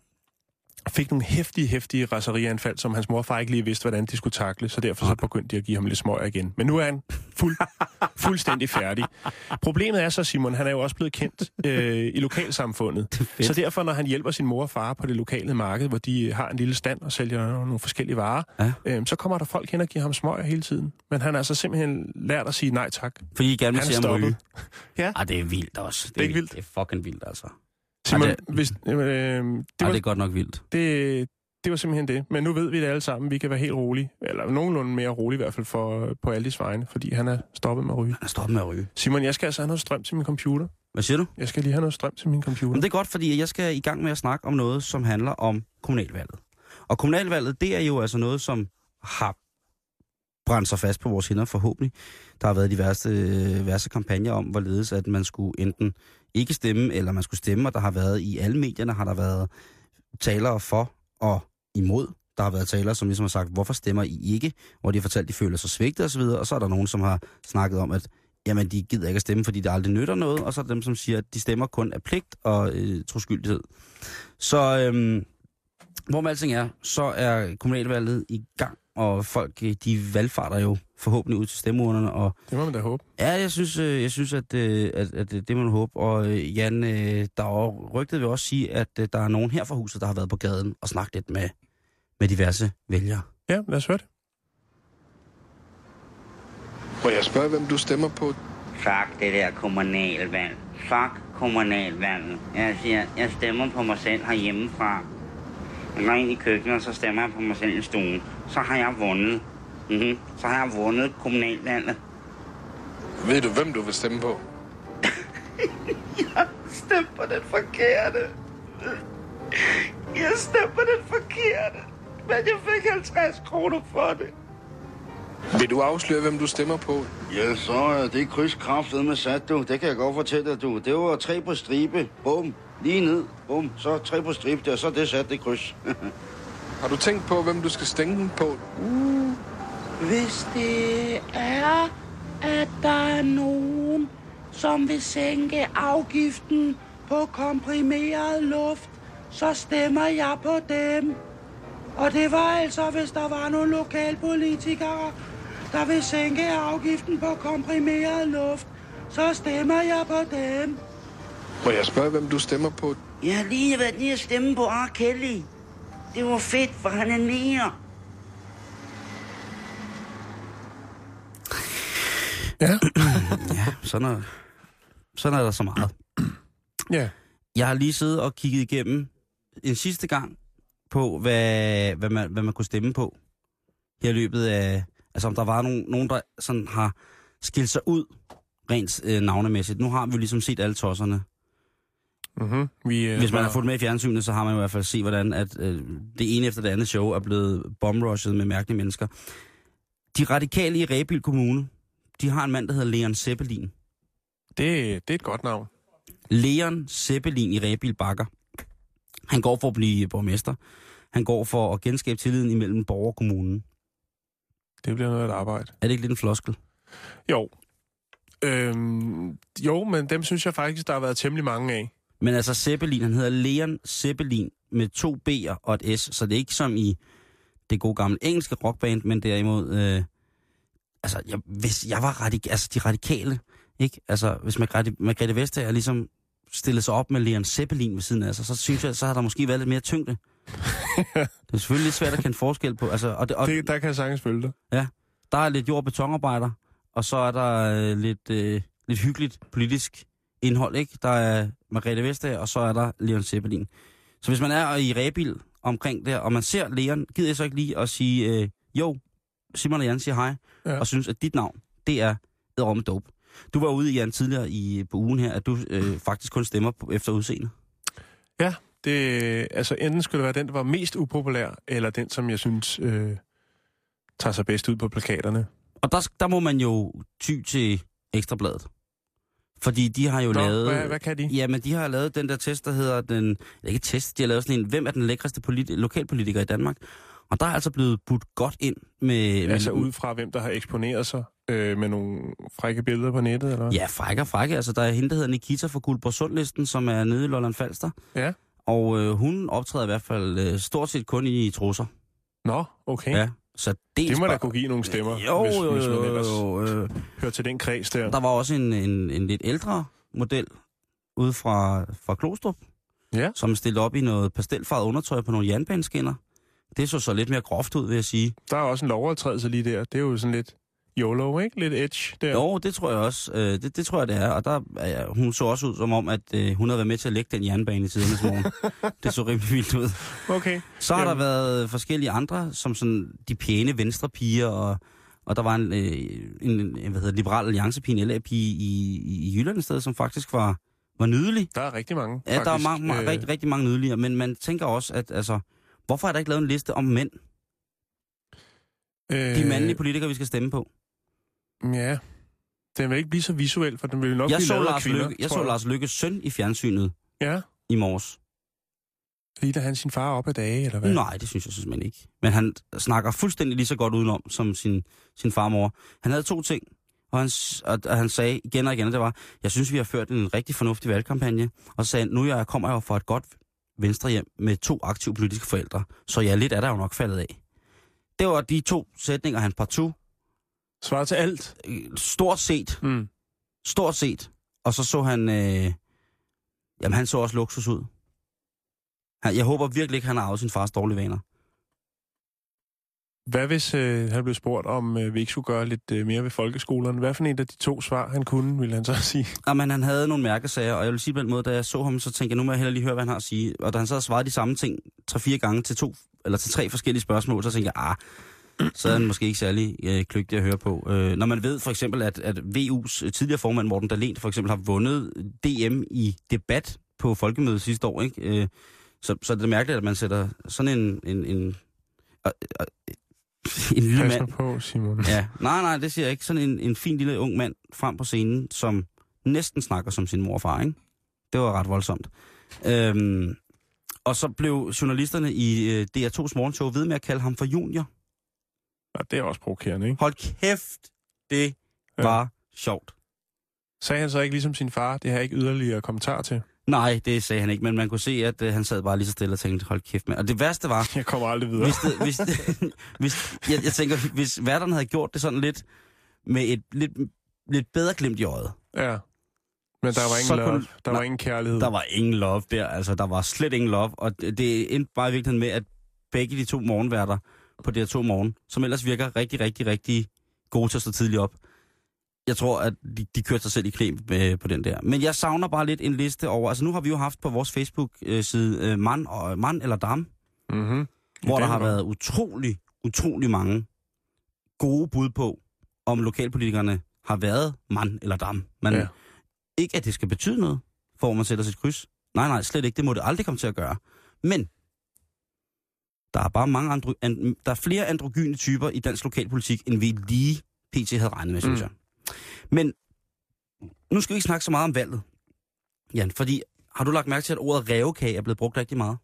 fik nogle hæftige, hæftige raserianfald, som hans mor og far ikke lige vidste, hvordan de skulle takle. Så derfor så begyndte de at give ham lidt smøger igen. Men nu er han fuld, fuldstændig færdig. Problemet er så, Simon, han er jo også blevet kendt øh, i lokalsamfundet. Så derfor, når han hjælper sin mor og far på det lokale marked, hvor de har en lille stand og sælger nogle forskellige varer, ja. øh, så kommer der folk hen og giver ham smøger hele tiden. Men han har altså simpelthen lært at sige nej tak. Fordi I gerne vil se ham ryge? Ja. Ah, det er vildt også. Det er, det er ikke vildt. Det er fucking vildt, altså. Simon, Ej, det, hvis, øh, det, ej, var, det er godt nok vildt. Det, det var simpelthen det. Men nu ved vi det alle sammen. Vi kan være helt rolige. Eller nogenlunde mere rolige i hvert fald for, på Aldis vegne, fordi han er stoppet med at ryge. Han er stoppet med at ryge. Simon, jeg skal altså have noget strøm til min computer. Hvad siger du? Jeg skal lige have noget strøm til min computer. Men det er godt, fordi jeg skal i gang med at snakke om noget, som handler om kommunalvalget. Og kommunalvalget, det er jo altså noget, som har brændt sig fast på vores hænder forhåbentlig. Der har været diverse, diverse kampagner om, hvorledes at man skulle enten ikke stemme, eller man skulle stemme, og der har været i alle medierne, har der været talere for og imod. Der har været talere, som ligesom har sagt, hvorfor stemmer I ikke? Hvor de har fortalt, at de føler sig svigtet osv. Og så er der nogen, som har snakket om, at jamen, de gider ikke at stemme, fordi det aldrig nytter noget. Og så er der dem, som siger, at de stemmer kun af pligt og øh, troskyldighed. Så øhm, hvor med alting er, så er kommunalvalget i gang. Og folk, de valgfarter jo forhåbentlig ud til stemmeurnerne. Og det må man da håbe. Ja, jeg synes, jeg synes at, at, at det må man håbe. Og Jan, der er rygtet vil også sige, at der er nogen her fra huset, der har været på gaden og snakket lidt med, med diverse vælgere. Ja, lad os høre det. Må jeg spørge, hvem du stemmer på? Fuck det der kommunalvalg. fuck kommunalvalget. Jeg siger, jeg stemmer på mig selv herhjemmefra. Jeg går ind i køkkenet, og så stemmer jeg på mig selv i stuen. Så har jeg vundet. Mm-hmm. Så har jeg vundet kommunalvalget. Ved du, hvem du vil stemme på? Jeg stemmer på den forkerte. Jeg stemmer på den forkerte. Men jeg fik halvtreds kroner for det. Vil du afsløre, hvem du stemmer på? Ja, så er det krydskraftet med sat, du. Det kan jeg godt fortælle dig, du. Det var tre på stribe. Bum. Lige ned. Bum. Så tre på stribe der. Så det sat det kryds. Har du tænkt på, hvem du skal stemme på? Uh, hvis det er, at der er nogen, som vil sænke afgiften på komprimeret luft, så stemmer jeg på dem. Og det var altså, hvis der var nogle lokalpolitikere, der vil sænke afgiften på komprimeret luft, så stemmer jeg på dem. Må jeg spørge, hvem du stemmer på? Jeg har lige været lige at stemme på R. Kelly. Det var fedt, for han er nære. Ja. Ja, sådan er, sådan er der så meget. Ja. Jeg har lige siddet og kigget igennem en sidste gang på, hvad, hvad, man, hvad man kunne stemme på her i løbet af... Altså om der var nogen, nogen der sådan har skilt sig ud rent øh, navnemæssigt. Nu har vi jo ligesom set alle tosserne. Mm-hmm. Vi, øh, Hvis man var... har fulgt med i fjernsynet, så har man i hvert fald set, hvordan at, øh, det ene efter det andet show er blevet bombrushet med mærkelige mennesker. De radikale i Rebild Kommune, de har en mand, der hedder Leon Seppelin. Det, det er et godt navn. Leon Seppelin i Rebild Bakker. Han går for at blive borgmester. Han går for at genskabe tilliden imellem borger og kommunen. Det bliver noget at arbejde. Er det ikke lidt en floskel? Jo. Øhm, jo, men dem synes jeg faktisk, der har været temmelig mange af. Men altså Seppelin, han hedder Leon Seppelin med to B'er og et S, så det er ikke som i det gode gamle engelske rockband, men derimod, øh, altså jeg, hvis jeg var radik- altså de radikale, ikke? Altså hvis Margrethe, Margrethe Vestager ligesom stillede sig op med Leon Seppelin ved siden af sig, så synes jeg, så har der måske været lidt mere tyngde. Det er selvfølgelig lidt svært at kende forskel på. Altså, og det, og, det, der kan jeg sagtens følge dig. Ja, der er lidt jord- og betonarbejder, og så er der øh, lidt, øh, lidt hyggeligt politisk indhold, ikke? Der er Margrethe Vestager, og så er der Leon Seppelin. Så hvis man er i Rebild omkring der, og man ser Leon, gider jeg så ikke lige at sige, øh, jo, Simon og Jan siger hej, ja. Og synes, at dit navn, det er edderomme dope. Du var ude, Jan, tidligere i, på ugen her, at du øh, faktisk kun stemmer på, efter udseende. Ja, det, altså enten skulle det være den, der var mest upopulær, eller den, som jeg synes øh, tager sig bedst ud på plakaterne. Og der, der må man jo ty til Ekstrabladet. Fordi de har jo Nå, lavet... Hvad, hvad kan de? Jamen, de har lavet den der test, der hedder den... Ikke test, de har lavet sådan en, hvem er den lækreste politi- lokalpolitiker i Danmark? Og der er altså blevet budt godt ind med... Altså med, ud fra, hvem der har eksponeret sig øh, med nogle frække billeder på nettet, eller hvad? Ja, frække og frække. Altså, der er hende, der hedder Nikita fra Guldborgsundlisten, som er nede i Lolland Falster. Ja. Og øh, hun optræder i hvert fald øh, stort set kun i trusser. Nå, okay. Ja, så det... Det må da kunne give nogle stemmer, jo, hvis, jo, hvis man ellers jo, øh, hører til den kreds der. Der var også en, en, en lidt ældre model ude fra, fra Klostrup, ja. Som stillede op i noget pastelfarvet undertøj på nogle jernbaneskinner. Det så så lidt mere groft ud, vil jeg sige. Der er også en lovovertrædelse lige der. Det er jo sådan lidt YOLO, ikke? Lidt edge der. Jo, det tror jeg også. Øh, det, det tror jeg, det er. Og der, ja, hun så også ud som om, at øh, hun havde været med til at lægge den jernbane i tidernes morgen. Det så rimelig vildt ud. Okay. Så har Jamen. der været forskellige andre, som sådan de pæne venstre piger, og, og der var en, øh, en hvad hedder, liberal alliancepige, en L A-pige i, i, i Jylland sted, som faktisk var, var nydelig. Der er rigtig mange, Ja, faktisk. der er ma- ma- øh... rigtig, rigtig mange nydelige, men man tænker også, at altså, hvorfor er der ikke lavet en liste om mænd? Øh... De mandlige politikere, vi skal stemme på. Ja, den vil ikke blive så visuel, for den vil nok jeg blive så lavet af Lars kvinder. Løkke, jeg så Lars Løkkes søn i fjernsynet ja. i morges. Ligner han sin far op ad dage, eller hvad? Nej, det synes jeg simpelthen ikke. Men han snakker fuldstændig lige så godt udenom som sin, sin farmor. Han havde to ting, og han, og han sagde igen og igen, at det var, jeg synes, vi har ført en rigtig fornuftig valgkampagne. Og så sagde han, nu jeg kommer jeg fra et godt venstrehjem med to aktive politiske forældre, så ja, lidt er der jo nok faldet af. Det var de to sætninger, han partout. Svarer til alt? Stort set. Mm. Stort set. Og så så han, øh, jamen han så også luksus ud. Jeg håber virkelig ikke, han har arvet sin fars dårlige vaner. Hvad hvis øh, han blev spurgt, om øh, vi ikke skulle gøre lidt øh, mere ved folkeskolerne? Hvad for en af de to svar, han kunne, ville han så sige? Jamen, han havde nogle mærkesager, og jeg vil sige på den måde, da jeg så ham, så tænkte jeg, nu må jeg hellere lige høre, hvad han har at sige. Og da han så havde svaret de samme ting tre-fire gange til to eller til tre forskellige spørgsmål, så tænkte jeg, ah, så er han måske ikke særlig øh, kløgtig at høre på. Øh, når man ved for eksempel, at, at V U's tidligere formand, Morten Dahlin, for eksempel har vundet D M i debat på folkemødet sidste år, ikke? Øh, så, så er det mærkeligt, at man sætter sådan en... en, en øh, øh, en lille Pas mand. på, Simon. Ja, nej, nej, det siger jeg ikke. Sådan en, en fin lille ung mand frem på scenen, som næsten snakker som sin mor og far, ikke? Det var ret voldsomt. Øhm, og så blev journalisterne i øh, D R to's morgenshow ved med at kalde ham for junior. Ja, det er også provokerende, ikke? Hold kæft, det var ja. sjovt. Sagde han så ikke ligesom sin far, det har jeg ikke yderligere kommentar til? Nej, det sagde han ikke, men man kunne se, at øh, han sad bare lige så stille og tænkte, hold kæft, mand. Og det værste var... Jeg kommer aldrig videre. Hvis det, hvis det, hvis, jeg, jeg tænker, hvis værterne havde gjort det sådan lidt med et lidt, lidt bedre glimt i øjet. Ja, men der var ingen love, kunne, der nej, var ingen kærlighed. Der var ingen love der, altså der var slet ingen love. Og det, det endte bare i virkeligheden med, at begge de to morgenværter på D R to Morgen, som ellers virker rigtig, rigtig, rigtig gode til at stå tidligt op, jeg tror, at de, de kørte sig selv i knæ øh, på den der. Men jeg savner bare lidt en liste over... Altså nu har vi jo haft på vores Facebook-side øh, mand, og, mand eller dam, mm-hmm. hvor der har været utrolig, utrolig mange gode bud på, om lokalpolitikerne har været mand eller dam. Men ja. Ikke, at det skal betyde noget, for man sætter sit kryds. Nej, nej, slet ikke. Det må det aldrig komme til at gøre. Men der er bare mange andro, and, der er flere androgyne typer i dansk lokalpolitik, end vi lige pt. Havde regnet med, synes mm. jeg. Men nu skal vi ikke snakke så meget om valget, Jan, fordi har du lagt mærke til, at ordet rævekage er blevet brugt rigtig meget?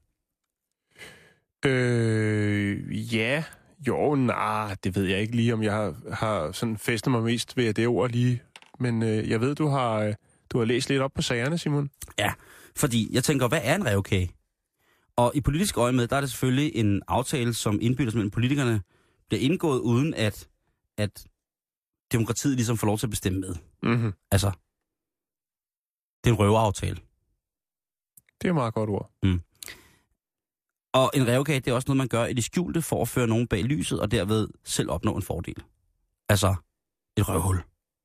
Øh, ja, jo, nej, det ved jeg ikke lige, om jeg har, har sådan festet mig mest ved det ord lige. Men øh, jeg ved, du har, du har læst lidt op på sagerne, Simon. Ja, fordi jeg tænker, hvad er en rævekage? Og i politisk øje med, der er det selvfølgelig en aftale, som indbyttes mellem politikerne, bliver indgået uden at, at demokratiet ligesom får lov til at bestemme med. Mm-hmm. Altså, det er en røveraftale. Det er et meget godt ord. Mm. Og en rævekage, det er også noget, man gør i det skjulte for at føre nogen bag lyset, og derved selv opnå en fordel. Altså, et røvhul.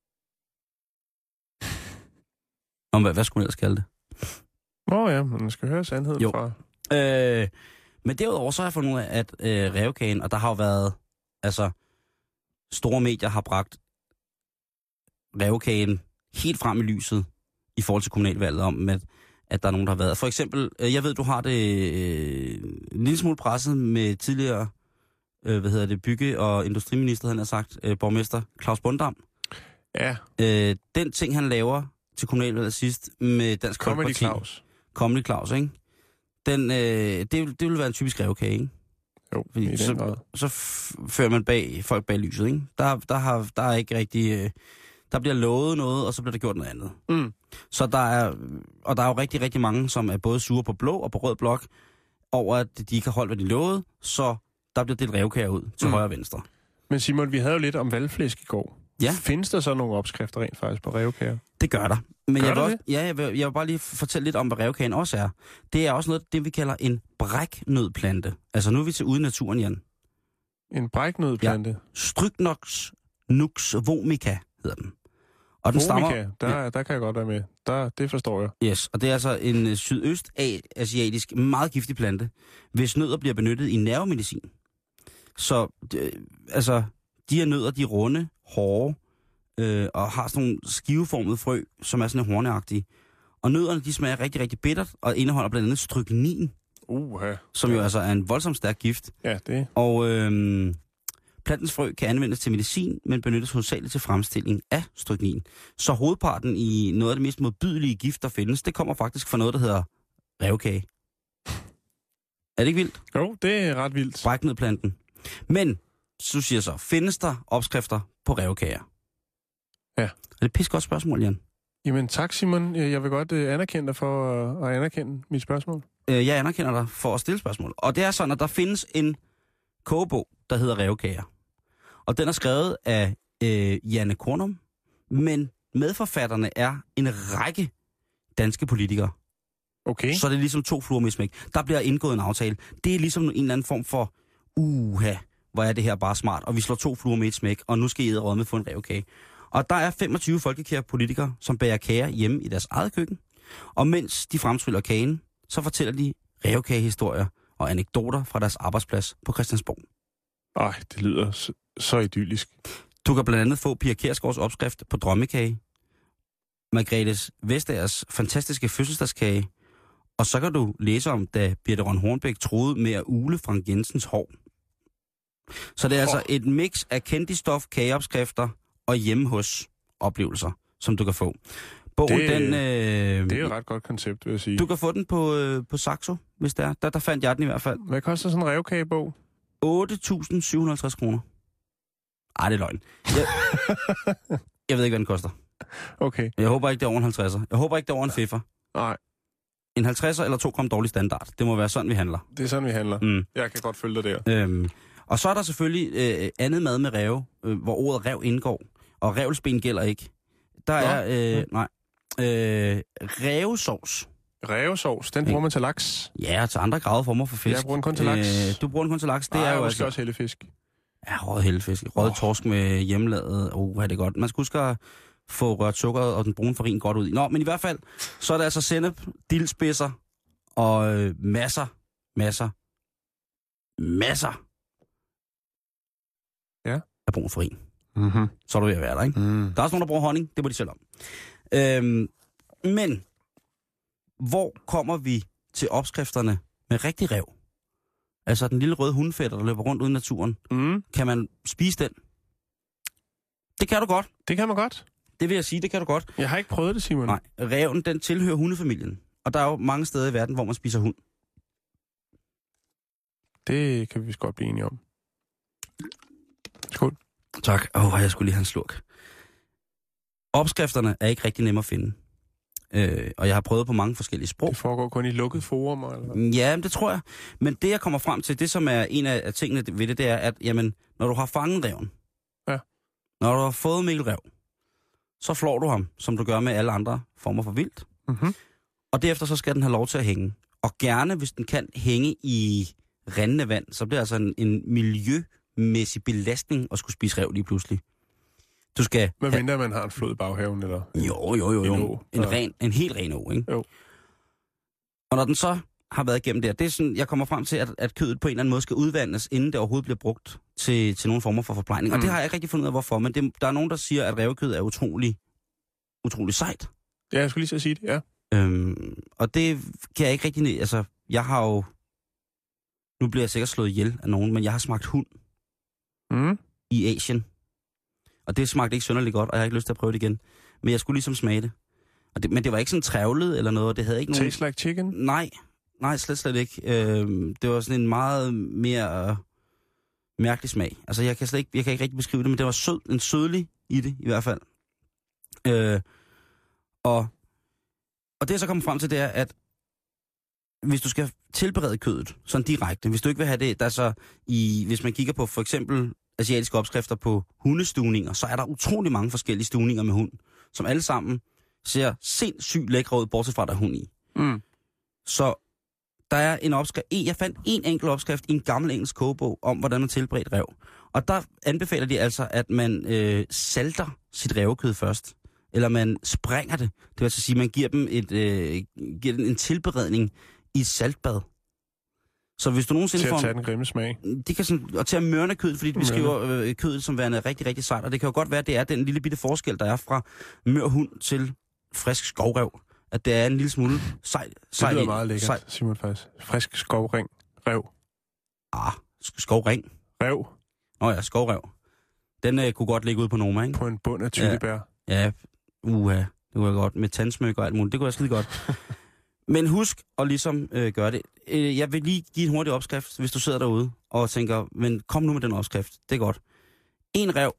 Nå, hvad, hvad skulle man ellers kalde det? Åh oh ja, man skal høre sandheden jo. fra... Øh, men derudover så har jeg fundet ud af, at øh, rævekagen, og der har jo været, altså, store medier har bragt rævekagen helt frem i lyset i forhold til kommunalvalget om, at, at der er nogen, der har været. For eksempel, øh, jeg ved, du har det øh, en lille smule presset med tidligere, øh, hvad hedder det, bygge- og industriminister, han har sagt, øh, borgmester Claus Bundam. Ja. Øh, den ting, han laver til kommunalvalget sidst med Dansk Comedy Folkeparti. Claus. Comedy Claus, ikke? Den, øh, det, det vil være en typisk rævekage, ikke? Jo, fordi så, så f- fører man bag, folk bag lyset, ikke? Der, der, har, der er ikke rigtig... Øh, der bliver lovet noget, og så bliver der gjort noget andet. Mm. Så der er... Og der er jo rigtig, rigtig mange, som er både sure på blå og på rød blok, over at de ikke har holdt, hvad de lovede, så der bliver delt rævekager ud til mm. højre og venstre. Men Simon, vi havde jo lidt om valgflæsk i går. Ja. Findes der så nogle opskrifter rent faktisk på rævekager? Det gør der. Men gør jeg vil, også, det? ja, jeg, vil, jeg vil bare lige fortælle lidt om, hvad rævekagen også er. Det er også noget, det vi kalder en bræknødplante. Altså nu er vi til ude i naturen, Jan. En bræknødplante? Ja. Strychnox nux vomica hedder den. Og den vomica, stammer, der, ja. der kan jeg godt være med. Der, det forstår jeg. Yes, og det er altså en sydøstasiatisk, meget giftig plante, hvis nødder bliver benyttet i nervemedicin. Så øh, altså, de her nødder, de er runde, hårde, øh, og har sådan nogle skiveformede frø, som er sådan horneagtige. Og nødderne, de smager rigtig, rigtig bittert, og indeholder blandt andet strychninin, uh-huh. som jo altså er en voldsomt stærk gift. Ja, det. Og øh, plantens frø kan anvendes til medicin, men benyttes hovedsageligt til fremstilling af strychninin. Så hovedparten i noget af det mest modbydelige gift, der findes, det kommer faktisk fra noget, der hedder rævekage. Er det ikke vildt? Jo, det er ret vildt. Bræknødplanten. Men, så siger jeg så, findes der opskrifter på rævekager? Ja. Er det et pisse godt spørgsmål, Jan? Jamen tak, Simon. Jeg vil godt uh, anerkende dig for uh, at anerkende mit spørgsmål. Uh, jeg anerkender dig for at stille spørgsmål. Og det er sådan, at der findes en kogebog, der hedder Rævekager. Og den er skrevet af uh, Janne Kornum, men medforfatterne er en række danske politikere. Okay. Så det er ligesom to fluer med smæk. Der bliver indgået en aftale. Det er ligesom en eller anden form for, uha, hvor er det her bare smart, og vi slår to fluer med et smæk, og nu skal I æde med få en rævekage. Og der er femogtyve folkekære politikere, som bager kager hjemme i deres eget køkken, og mens de fremtryller kagen, så fortæller de rævekagehistorier og anekdoter fra deres arbejdsplads på Christiansborg. Ej, det lyder så, så idyllisk. Du kan blandt andet få Pia Kjærsgaards opskrift på drømmekage, Margrethes Vestagers fantastiske fødselsdagskage, og så kan du læse om, da Birthe Rønn Hornbæk troede med at ule Frank Jensens hår. Så det er oh. altså et mix af kendistof, kageopskrifter og hjemme hos oplevelser, som du kan få. Bogen, det, den, øh, det er et ret godt koncept, vil jeg sige. Du kan få den på, øh, på Saxo, hvis det er. Der, der fandt jeg den i hvert fald. Hvad koster sådan en rævekagebog? otte tusind syv hundrede og halvtreds kroner. Ej, det er løgn. Jeg, jeg ved ikke, hvad den koster. Okay. Jeg håber ikke, det er over en halvtredser. Jeg håber ikke, det er over en fiffer. Nej. En halvtredser eller to kom dårlig standard. Det må være sådan, vi handler. Det er sådan, vi handler. Mm. Jeg kan godt følge dig der. Øhm, og så er der selvfølgelig øh, andet mad med ræve, øh, hvor ordet ræv indgår. Og rævelsben gælder ikke. Der er, øh, nej, øh, rævesovs. Rævesovs, den bruger man til laks? Ja, til andre grade former for fisk. Jeg bruger den kun til laks. Øh, du bruger den kun til laks. Det Ej, er jo måske altså også hellefisk. Ja, røget hellefisk. Røget oh. torsk med hjemmelavet. Åh, oh, er det godt. Man skal huske at få rørt sukkeret og den brune farin godt ud i. Nå, men i hvert fald, så er der altså sennep, dildspidser og øh, masser, masser, masser ja. af brun farin. Mm-hmm. Så er du ved at være der, ikke? Mm. Der er også nogen, der bruger honning. Det må de selv om. Øhm, men, hvor kommer vi til opskrifterne med rigtig ræv? Altså den lille røde hundefætter, der løber rundt ude i naturen. Mm. Kan man spise den? Det kan du godt. Det kan man godt. Det vil jeg sige, det kan du godt. Jeg har ikke prøvet det, Simon. Nej, ræven, den tilhører hundefamilien. Og der er jo mange steder i verden, hvor man spiser hund. Det kan vi vist godt blive enige om. Skål. Tak. Åh, oh, jeg skulle lige have en slurk. Opskrifterne er ikke rigtig nemme at finde. Øh, og jeg har prøvet på mange forskellige sprog. Det foregår kun i lukket forum, eller hvad? Ja, det tror jeg. Men det, jeg kommer frem til, det som er en af tingene ved det, det er, at jamen, når du har fanget ræven, ja. når du har fået Mikkel Ræv, så flår du ham, som du gør med alle andre former for vildt. Mm-hmm. Og derefter så skal den have lov til at hænge. Og gerne, hvis den kan hænge i rindende vand, så bliver det altså en, en miljømæssig belastning at skulle spise ræv lige pludselig. Du skal... Men mindre man har en flod i baghaven, eller... Jo, jo, jo, jo. En, en, en, ren, en helt ren å, ikke? Jo. Og når den så har været igennem der, det er sådan, jeg kommer frem til, at, at kødet på en eller anden måde skal udvandes, inden det overhovedet bliver brugt til, til nogle former for forplejning. Mm. Og det har jeg ikke rigtig fundet ud af, hvorfor. Men det, der er nogen, der siger, at rævekød er utrolig, utrolig sejt. Ja, jeg skulle lige så sige det, ja. Øhm, og det kan jeg ikke rigtig... Altså, jeg har jo... Nu bliver jeg sikkert slået ihjel af nogen, men jeg har smagt hund mm. i Asien. Og det smagte ikke synderligt godt, og jeg har ikke lyst til at prøve det igen. Men jeg skulle ligesom smage det. Og det men det var ikke sådan trævlet eller noget, det havde ikke nogen... Taste like chicken? Nej, nej, slet slet ikke. Øhm, det var sådan en meget mere øh, mærkelig smag. Altså, jeg kan slet ikke, jeg kan ikke rigtig beskrive det, men det var sød, en sødlig i det, i hvert fald. Øh, og, og det jeg så kommer frem til, det er, at hvis du skal tilberede kødet, sådan direkte, hvis du ikke vil have det, der så i, hvis man kigger på for eksempel asiatiske opskrifter på hundestuninger, så er der utrolig mange forskellige stuninger med hund, som alle sammen ser sindssygt lækre ud, bortset fra, der er hund i. Mm. Så der er en opskrift, jeg fandt en enkelt opskrift i en gammel engelsk kogebog om, hvordan man tilbereder ræv. Og der anbefaler de altså, at man øh, salter sit rævekød først. Eller man sprænger det. Det vil altså sige, at man giver dem et, øh, giver dem en tilberedning i et saltbad. Så hvis du nogensinde får... Til at får... tage den grimme smag. Det kan sådan... Og til at mørne kødet, fordi de beskriver øh, kødet som værende rigtig, rigtig sejt. Og det kan jo godt være, at det er den lille bitte forskel, der er fra mør hund til frisk skovrev. At det er en lille smule sej... Det lyder meget lækkert, sej. Simon, faktisk. Frisk skovring. Rev. Ah, skovring. Rev. Nå ja, skovrev. Den øh, kunne godt ligge ude på Noma, ikke? På en bund af tykkebær. Ja, ja. Uha, det kunne jeg godt. Med tandsmykker og alt muligt. Det kunne jeg skide godt. Men husk at ligesom øh, gøre det. Øh, jeg vil lige give en hurtig opskrift, hvis du sidder derude og tænker, men kom nu med den opskrift. Det er godt. En ræv.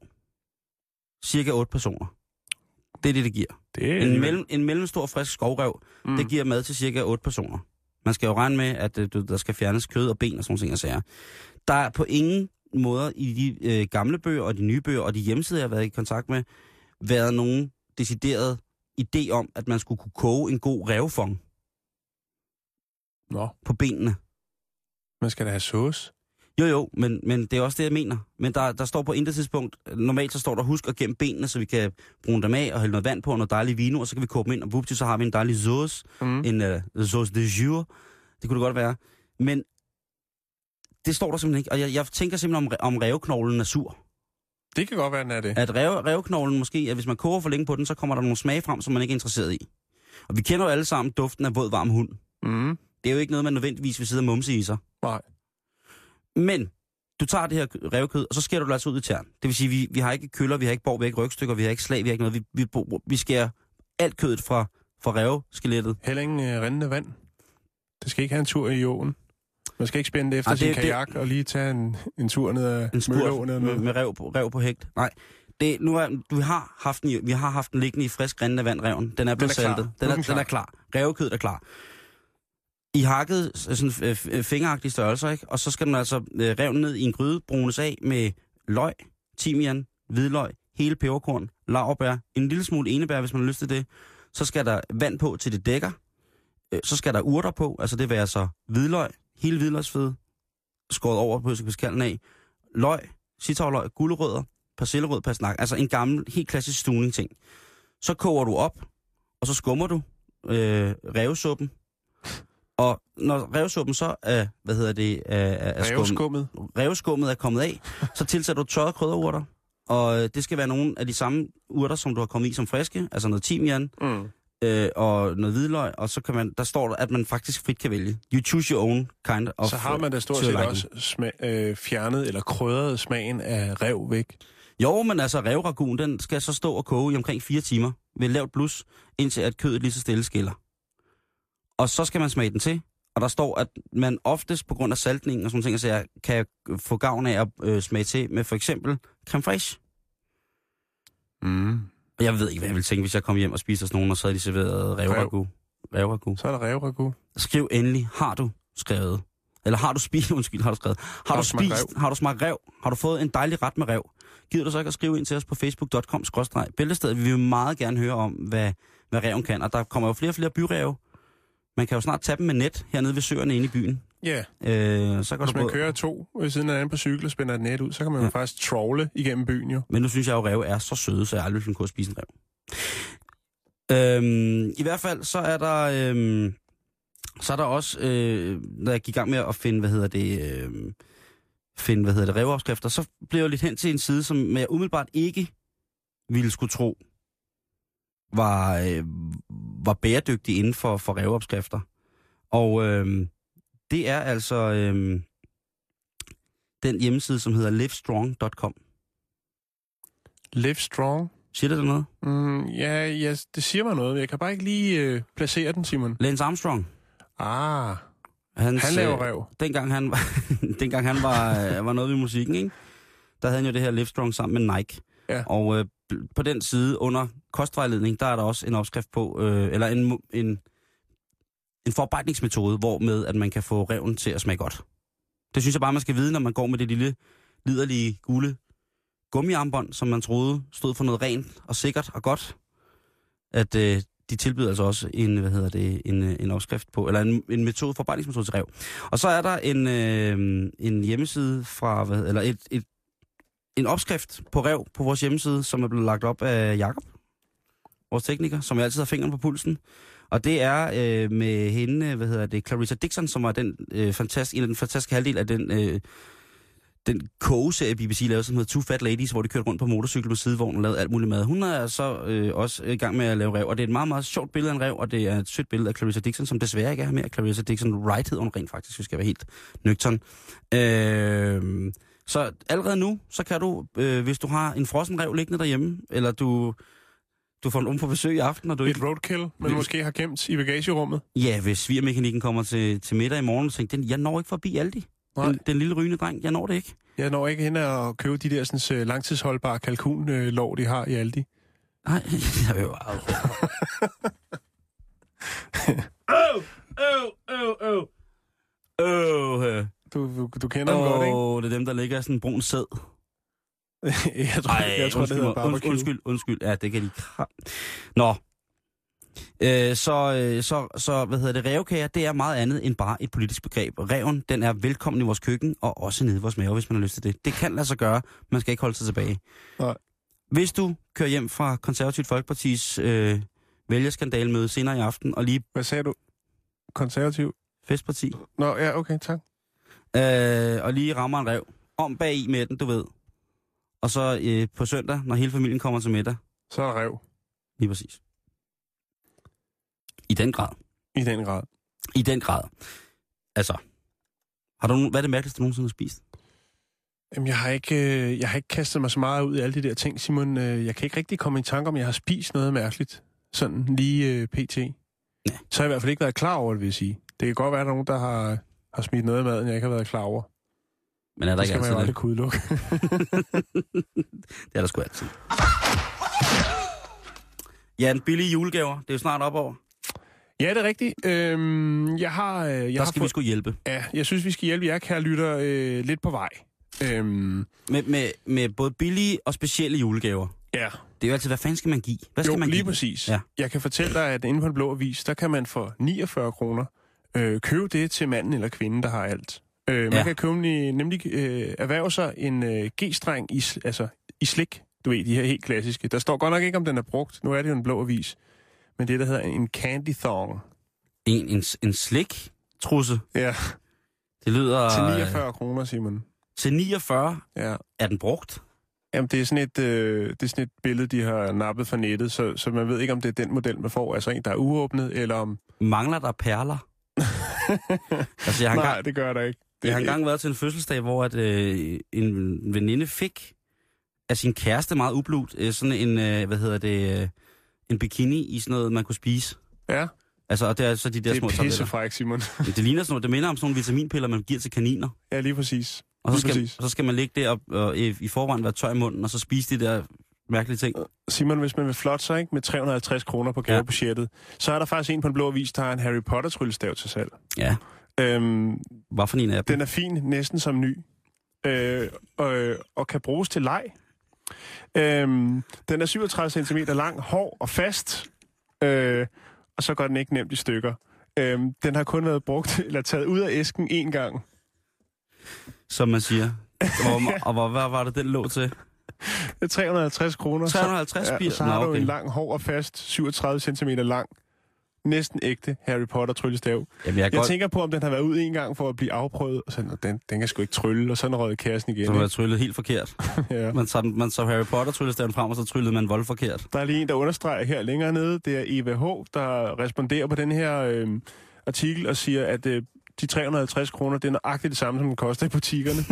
Cirka otte personer. Det er det, det giver. Det er en, mellem, en mellemstor frisk skovrev, mm. det giver mad til cirka otte personer. Man skal jo regne med, at øh, der skal fjernes kød og ben og sådan ting og sager. Der er på ingen måder i de øh, gamle bøger og de nye bøger og de hjemmesider, jeg har været i kontakt med, været nogen decideret idé om, at man skulle kunne koge en god rævefong. Nå. På benene. Man skal da have sauce. Jo, jo, men, men det er også det, jeg mener. Men der, der står på intet tidspunkt, normalt så står der, husk at gemme benene, så vi kan bruge dem af og hælde noget vand på og noget dejligt vino, og så kan vi koge dem ind, og vupti, så har vi en dejlig sauce, mm. en uh, sauce de jour. Det kunne det godt være. Men det står der simpelthen ikke, og jeg, jeg tænker simpelthen, om, om ræveknoglen er sur. Det kan godt være, den er det. At ræve, ræveknoglen måske, at hvis man koger for længe på den, så kommer der nogle smage frem, som man ikke er interesseret i. Og vi kender jo alle sammen duften af våd, varm hund. Mm. Det er jo ikke noget, man nødvendigvis vil sidde og mumse i sig. Nej. Men du tager det her rævekød, og så skærer du det altså ud i tern. Det vil sige, vi, vi har ikke køller, vi har ikke borg, vi har ikke rygstykker, vi har ikke slag, vi har ikke noget. Vi, vi, vi skærer alt kødet fra, fra ræveskelettet. Heller ingen øh, rindende vand. Det skal ikke have en tur i åen. Man skal ikke spænde det efter Ej, det, sin kajak det, og lige tage en, en tur ned ad Mølleåen. Med, med rev, på, rev på hægt. Nej. Det, nu er, vi, har haft den, vi har haft den liggende i frisk rindende vand, reven. Den er blevet den er saltet. Den er, den, den er klar. Rævekødet er klar. I hakket sådan øh, fingeragtige størrelser, ikke? Og så skal den altså øh, revne ned i en gryde, brunes af med løg, timian, hvidløg, hele peberkorn, laurbær, en lille smule enebær, hvis man har lyst til det. Så skal der vand på, til det dækker. Øh, så skal der urter på, altså det vil altså hvidløg, hele hvidløgsfede, skåret over på skallen af, løg, sitavløg, gulerødder, persillerød, pasnak, altså en gammel, helt klassisk stuvning ting. Så koger du op, og så skummer du øh, rævesuppen. Og når rævesuppen så er, hvad hedder det, er, er ræveskummet. ræveskummet er kommet af, så tilsætter du tørrede krydderurter. Og det skal være nogle af de samme urter, som du har kommet i som friske, altså noget timian mm. øh, og noget hvidløg, og så kan man, der står der, at man faktisk frit kan vælge. You choose your own kind of. Så har man da stort set også smag, øh, fjernet eller krydret smagen af ræv væk. Jo, men altså rævragouen, den skal så stå og koge i omkring fire timer ved lavt blus, indtil at kødet lige så stille skiller. Og så skal man smage den til, og der står, at man oftest på grund af saltningen og sådan ting, så kan få gavn af at øh, smage til med for eksempel creme fraiche. Mm. Og jeg ved ikke, hvad jeg ville tænke, hvis jeg kom hjem og spiste sådan nogen, og så havde de serveret rævragout. Rævragout. Så er der rævragout. Skriv endelig, har du skrevet? Eller har du spist? Undskyld, har du skrevet? Har, har du, du spist? Rev? Har du smagt rev? Har du fået en dejlig ret med rev? Gider du så ikke at skrive ind til os på facebook punktum com skråstreg bæltestedet? Vi vil meget gerne høre om, hvad, hvad reven kan. Og der kommer jo flere og flere byræve. Man kan jo snart tage dem med net hernede ved søerne inde i byen. Ja. Yeah. Øh, så kan Hvis man både... kører to ved siden af anden på cykel og spænder et net ud, så kan man jo ja. faktisk trawle igennem byen jo. Men nu synes jeg jo, at ræve er så søde, så jeg aldrig vil kunne spise en rev. Øhm, I hvert fald, så er der... Øhm, så er der også, øh, når jeg gik i gang med at finde, hvad hedder det... Øh, finde, hvad hedder det, ræveopskrifter, så blev jeg lidt hen til en side, som jeg umiddelbart ikke ville skulle tro var, øh, var bæredygtig inden for, for ræveopskrifter. Og øh, det er altså øh, den hjemmeside, som hedder livestrong punktum com. Livestrong? Siger det noget? Mm, ja, ja, det siger mig noget. Jeg kan bare ikke lige øh, placere den, Simon. Lance Armstrong. Ah, Hans, han laver rev. Øh, dengang han, dengang han var, øh, var noget ved musikken, ikke? Der havde han jo det her Livestrong sammen med Nike. Ja. Og øh, på den side under kostvejledning, der er der også en opskrift på, øh, eller en, en, en forarbejdningsmetode, hvor med at man kan få reven til at smage godt. Det synes jeg bare, man skal vide, når man går med det lille, liderlige, gule gummiarmbånd, som man troede stod for noget rent og sikkert og godt. At øh, de tilbyder altså også en, hvad hedder det, en, en opskrift på, eller en, en metode, forarbejdningsmetode til rev. Og så er der en, øh, en hjemmeside fra, hvad, eller et, et en opskrift på rev på vores hjemmeside, som er blevet lagt op af Jakob, vores tekniker, som jeg altid har fingeren på pulsen. Og det er øh, med hende, hvad hedder det, Clarissa Dixon, som var den, øh, fantast, en af den fantastiske halvdel af den, øh, den kogeserie, B B C lavede, som hedder Two Fat Ladies, hvor de kørte rundt på motorcykel med sidevogn og lavede alt muligt mad. Hun er så øh, også i gang med at lave rev, og det er et meget, meget sjovt billede af en rev, og det er et sødt billede af Clarissa Dixon, som desværre ikke er mere. Clarissa Dixon Wright hedder hun rent faktisk, vi skal være helt nøgtern. Øh, Så allerede nu, så kan du, øh, hvis du har en frossen rev liggende derhjemme, eller du, du får en um på besøg i aften, og du et ikke... roadkill, man måske har gemt i bagagerummet. Ja, hvis svigermekanikken kommer til, til middag i morgen, og tænker, jeg når ikke forbi Aldi. Den, den lille rygende dreng, jeg når det ikke. Jeg når ikke hen og købe de der sådan, langtidsholdbare kalkunlår, de har i Aldi. Nej, jeg vil jo Åh, åh, åh, åh, åh. Du, du, du kender oh, dem godt, ikke? Åh, det er dem, der ligger i sådan en brun sæd. jeg tror, Ej, jeg tror undskyld, det hedder barbecue. Undskyld, undskyld. Ja, det kan de... Nå. Øh, så, øh, så, så, hvad hedder det, rævekager, det er meget andet end bare et politisk begreb. Ræven, den er velkommen i vores køkken, og også nede i vores mave, hvis man har lyst til det. Det kan lade sig gøre, man skal ikke holde sig tilbage. Nej. Hvis du kører hjem fra Konservativt Folkepartis øh, vælgerskandalmøde senere i aften, og lige... Hvad sagde du? Konservativ? Festparti. Nå, ja, okay, tak. Øh, og lige rammer en ræv. Om bag i med den, du ved. Og så øh, på søndag, når hele familien kommer til middag. Så er der ræv. Lige præcis. I den grad. I den grad. I den grad. Altså, har du, hvad er det mærkeligste, du nogensinde har spist? Jamen, jeg har, ikke, øh, jeg har ikke kastet mig så meget ud i alle de der ting, Simon. Øh, jeg kan ikke rigtig komme i tanke om, jeg har spist noget mærkeligt. Sådan lige øh, pt. Ja. Så har jeg i hvert fald ikke været klar over det, vil jeg sige. Det kan godt være, at der er nogen, der har, har smidt noget i maden, jeg ikke har været klar over. Men er der det ikke skal altid man jo aldrig det? kunne udelukke. Det er der sgu altid. Ja, en billig julegaver. Det er jo snart op over. Ja, det er rigtigt. Øhm, jeg har, øh, jeg der har skal fået... vi sgu hjælpe. Ja, jeg synes, vi skal hjælpe jer, kære lytter, øh, lidt på vej. Øhm... Med, med, med både billige og specielle julegaver. Ja. Det er jo altid, hvad fanden skal man give? Hvad skal jo, man lige give? præcis. Ja. Jeg kan fortælle dig, at inde på Den Blå Avis, der kan man for niogfyrre kroner øh, købe det til manden eller kvinden, der har alt. Øh, man ja. kan købe, nemlig øh, erhverve sig en øh, G-streng i, altså, i slik. Du ved, de her helt klassiske. Der står godt nok ikke, om den er brugt. Nu er det jo En Blå Avis. Men det, der hedder en candy thong. En, en, en slik-trusse? Ja. Det lyder... Til niogfyrre kroner, Simon. Til niogfyrre? Ja. Er den brugt? Jamen, det er sådan et, øh, det er sådan et billede, de har nappet fra nettet, så, så man ved ikke, om det er den model, man får. Altså en, der er uåbnet, eller om... Mangler der perler? altså, jeg har Nej, gang... det gør der ikke. Det jeg har ikke. engang været til en fødselsdag, hvor at, øh, en veninde fik af sin kæreste meget ublut øh, sådan en, øh, hvad hedder det, øh, en bikini i sådan noget, man kunne spise. Ja. Altså, og det er så de der det små er tabletter. pissefræk, Simon. det, det ligner sådan noget, det minder om sådan nogle vitaminpiller, man giver til kaniner. Ja, lige præcis. Og så lige skal, præcis. så skal man ligge der og, og i, i forvejen være tør i munden, og så spise de der mærkelige ting. Simon, hvis man vil flotte sig, ikke, med tre hundrede og halvtreds kroner på gavebudgettet, ja. så er der faktisk en på Den Blå Avis, der har en Harry Potter-tryllestav til salg. Ja. Øhm, Hvad for en af dem? Den er fin, næsten som ny, øh, og, og kan bruges til leg. Øhm, den er syvogtredive centimeter lang, hård og fast, øh, og så går den ikke nemt i stykker. Øhm, den har kun været brugt, eller taget ud af æsken én gang. Som man siger. Og, og hvor, hvad var det, den lå til? Det er tre hundrede og halvtreds kroner. tre hundrede og halvtreds så, ja, så har Nå, okay. du en lang, hård og fast, syvogtredive centimeter lang, næsten ægte Harry Potter tryllestav. Jamen, jeg, jeg godt... tænker på, om den har været ud en gang for at blive afprøvet, og så den, den kan sgu ikke trylle, og så røget kassen igen. Så har tryllet helt forkert. ja. Man så, man så Harry Potter tryllestaven frem, og så tryllede man vold forkert. Der er lige en, der understreger her længere nede. Det er Eva H., der responderer på den her øh, artikel og siger, at øh, de tre hundrede og halvtreds kroner, det er nøjagtigt det samme, som den koster i butikkerne.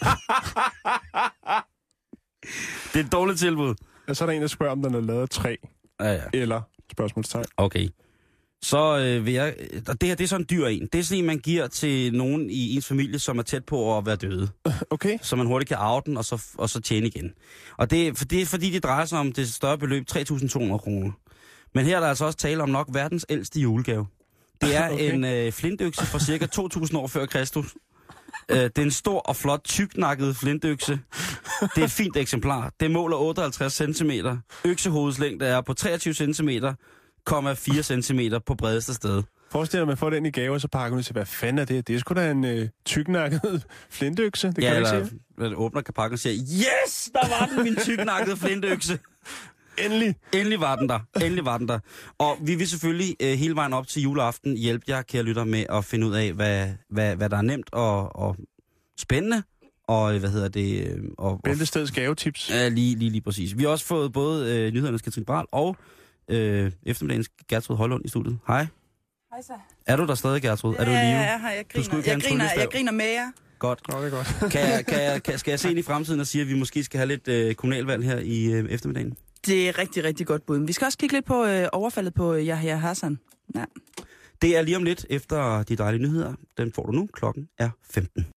Det er et dårligt tilbud. Og så er der en, der spørger, om den er lavet af træ. Ja, ja. Eller spørgsmålstegn. Okay. Så øh, vil jeg... Og det her, det er sådan en dyr en. Det er sådan en, man giver til nogen i ens familie, som er tæt på at være døde. Okay. Så man hurtigt kan arve den, og så, og så tjene igen. Og det er, for, det er fordi, det drejer sig om det større beløb, tre tusind to hundrede kroner. Men her er der altså også tale om nok verdens ældste julegave. Det er okay. en øh, flintøkse fra cirka to tusind år før Kristus. Øh, det er en stor og flot, tyknakket flintøkse. Det er et fint eksemplar. Det måler otteoghalvtreds centimeter. Øksehovedets længde er på treogtyve centimeter, komma fire centimeter på bredeste sted. Forestil dig, at man får den i gave, og så pakker man til, hvad fanden er det? Det er sgu da en øh, tyknakket flintøkse. Det ja, kan eller ikke se. Man åbner pakken og siger, yes, der var den, min tyknakkede flintøkse. Endelig. Endelig var den der. Endelig var den der. Og vi vil selvfølgelig øh, hele vejen op til juleaften hjælpe jer, kære lytter, med at finde ud af, hvad, hvad, hvad der er nemt og, og spændende. Og hvad hedder det? Øh, og, Bæltesteds gavetips. Ja, lige, lige, lige præcis. Vi har også fået både øh, nyhedernes Katrine Brahl og øh, eftermiddagens Gertrud Højlund i studiet. Hej. Hej så. Er du der stadig, Gertrud? Ja, er du lige? Ja, jeg er her. Jeg griner, jeg griner, jeg griner med jer. Godt. Nå, det er godt. kan jeg, kan jeg, kan, skal jeg se ind i fremtiden og sige, at vi måske skal have lidt øh, kommunalvalg her i øh, eftermiddagen? Det er rigtig, rigtig godt bud. Vi skal også kigge lidt på øh, overfaldet på øh, Yahya Hassan. Ja. Det er lige om lidt efter de dejlige nyheder. Den får du nu. Klokken er femten.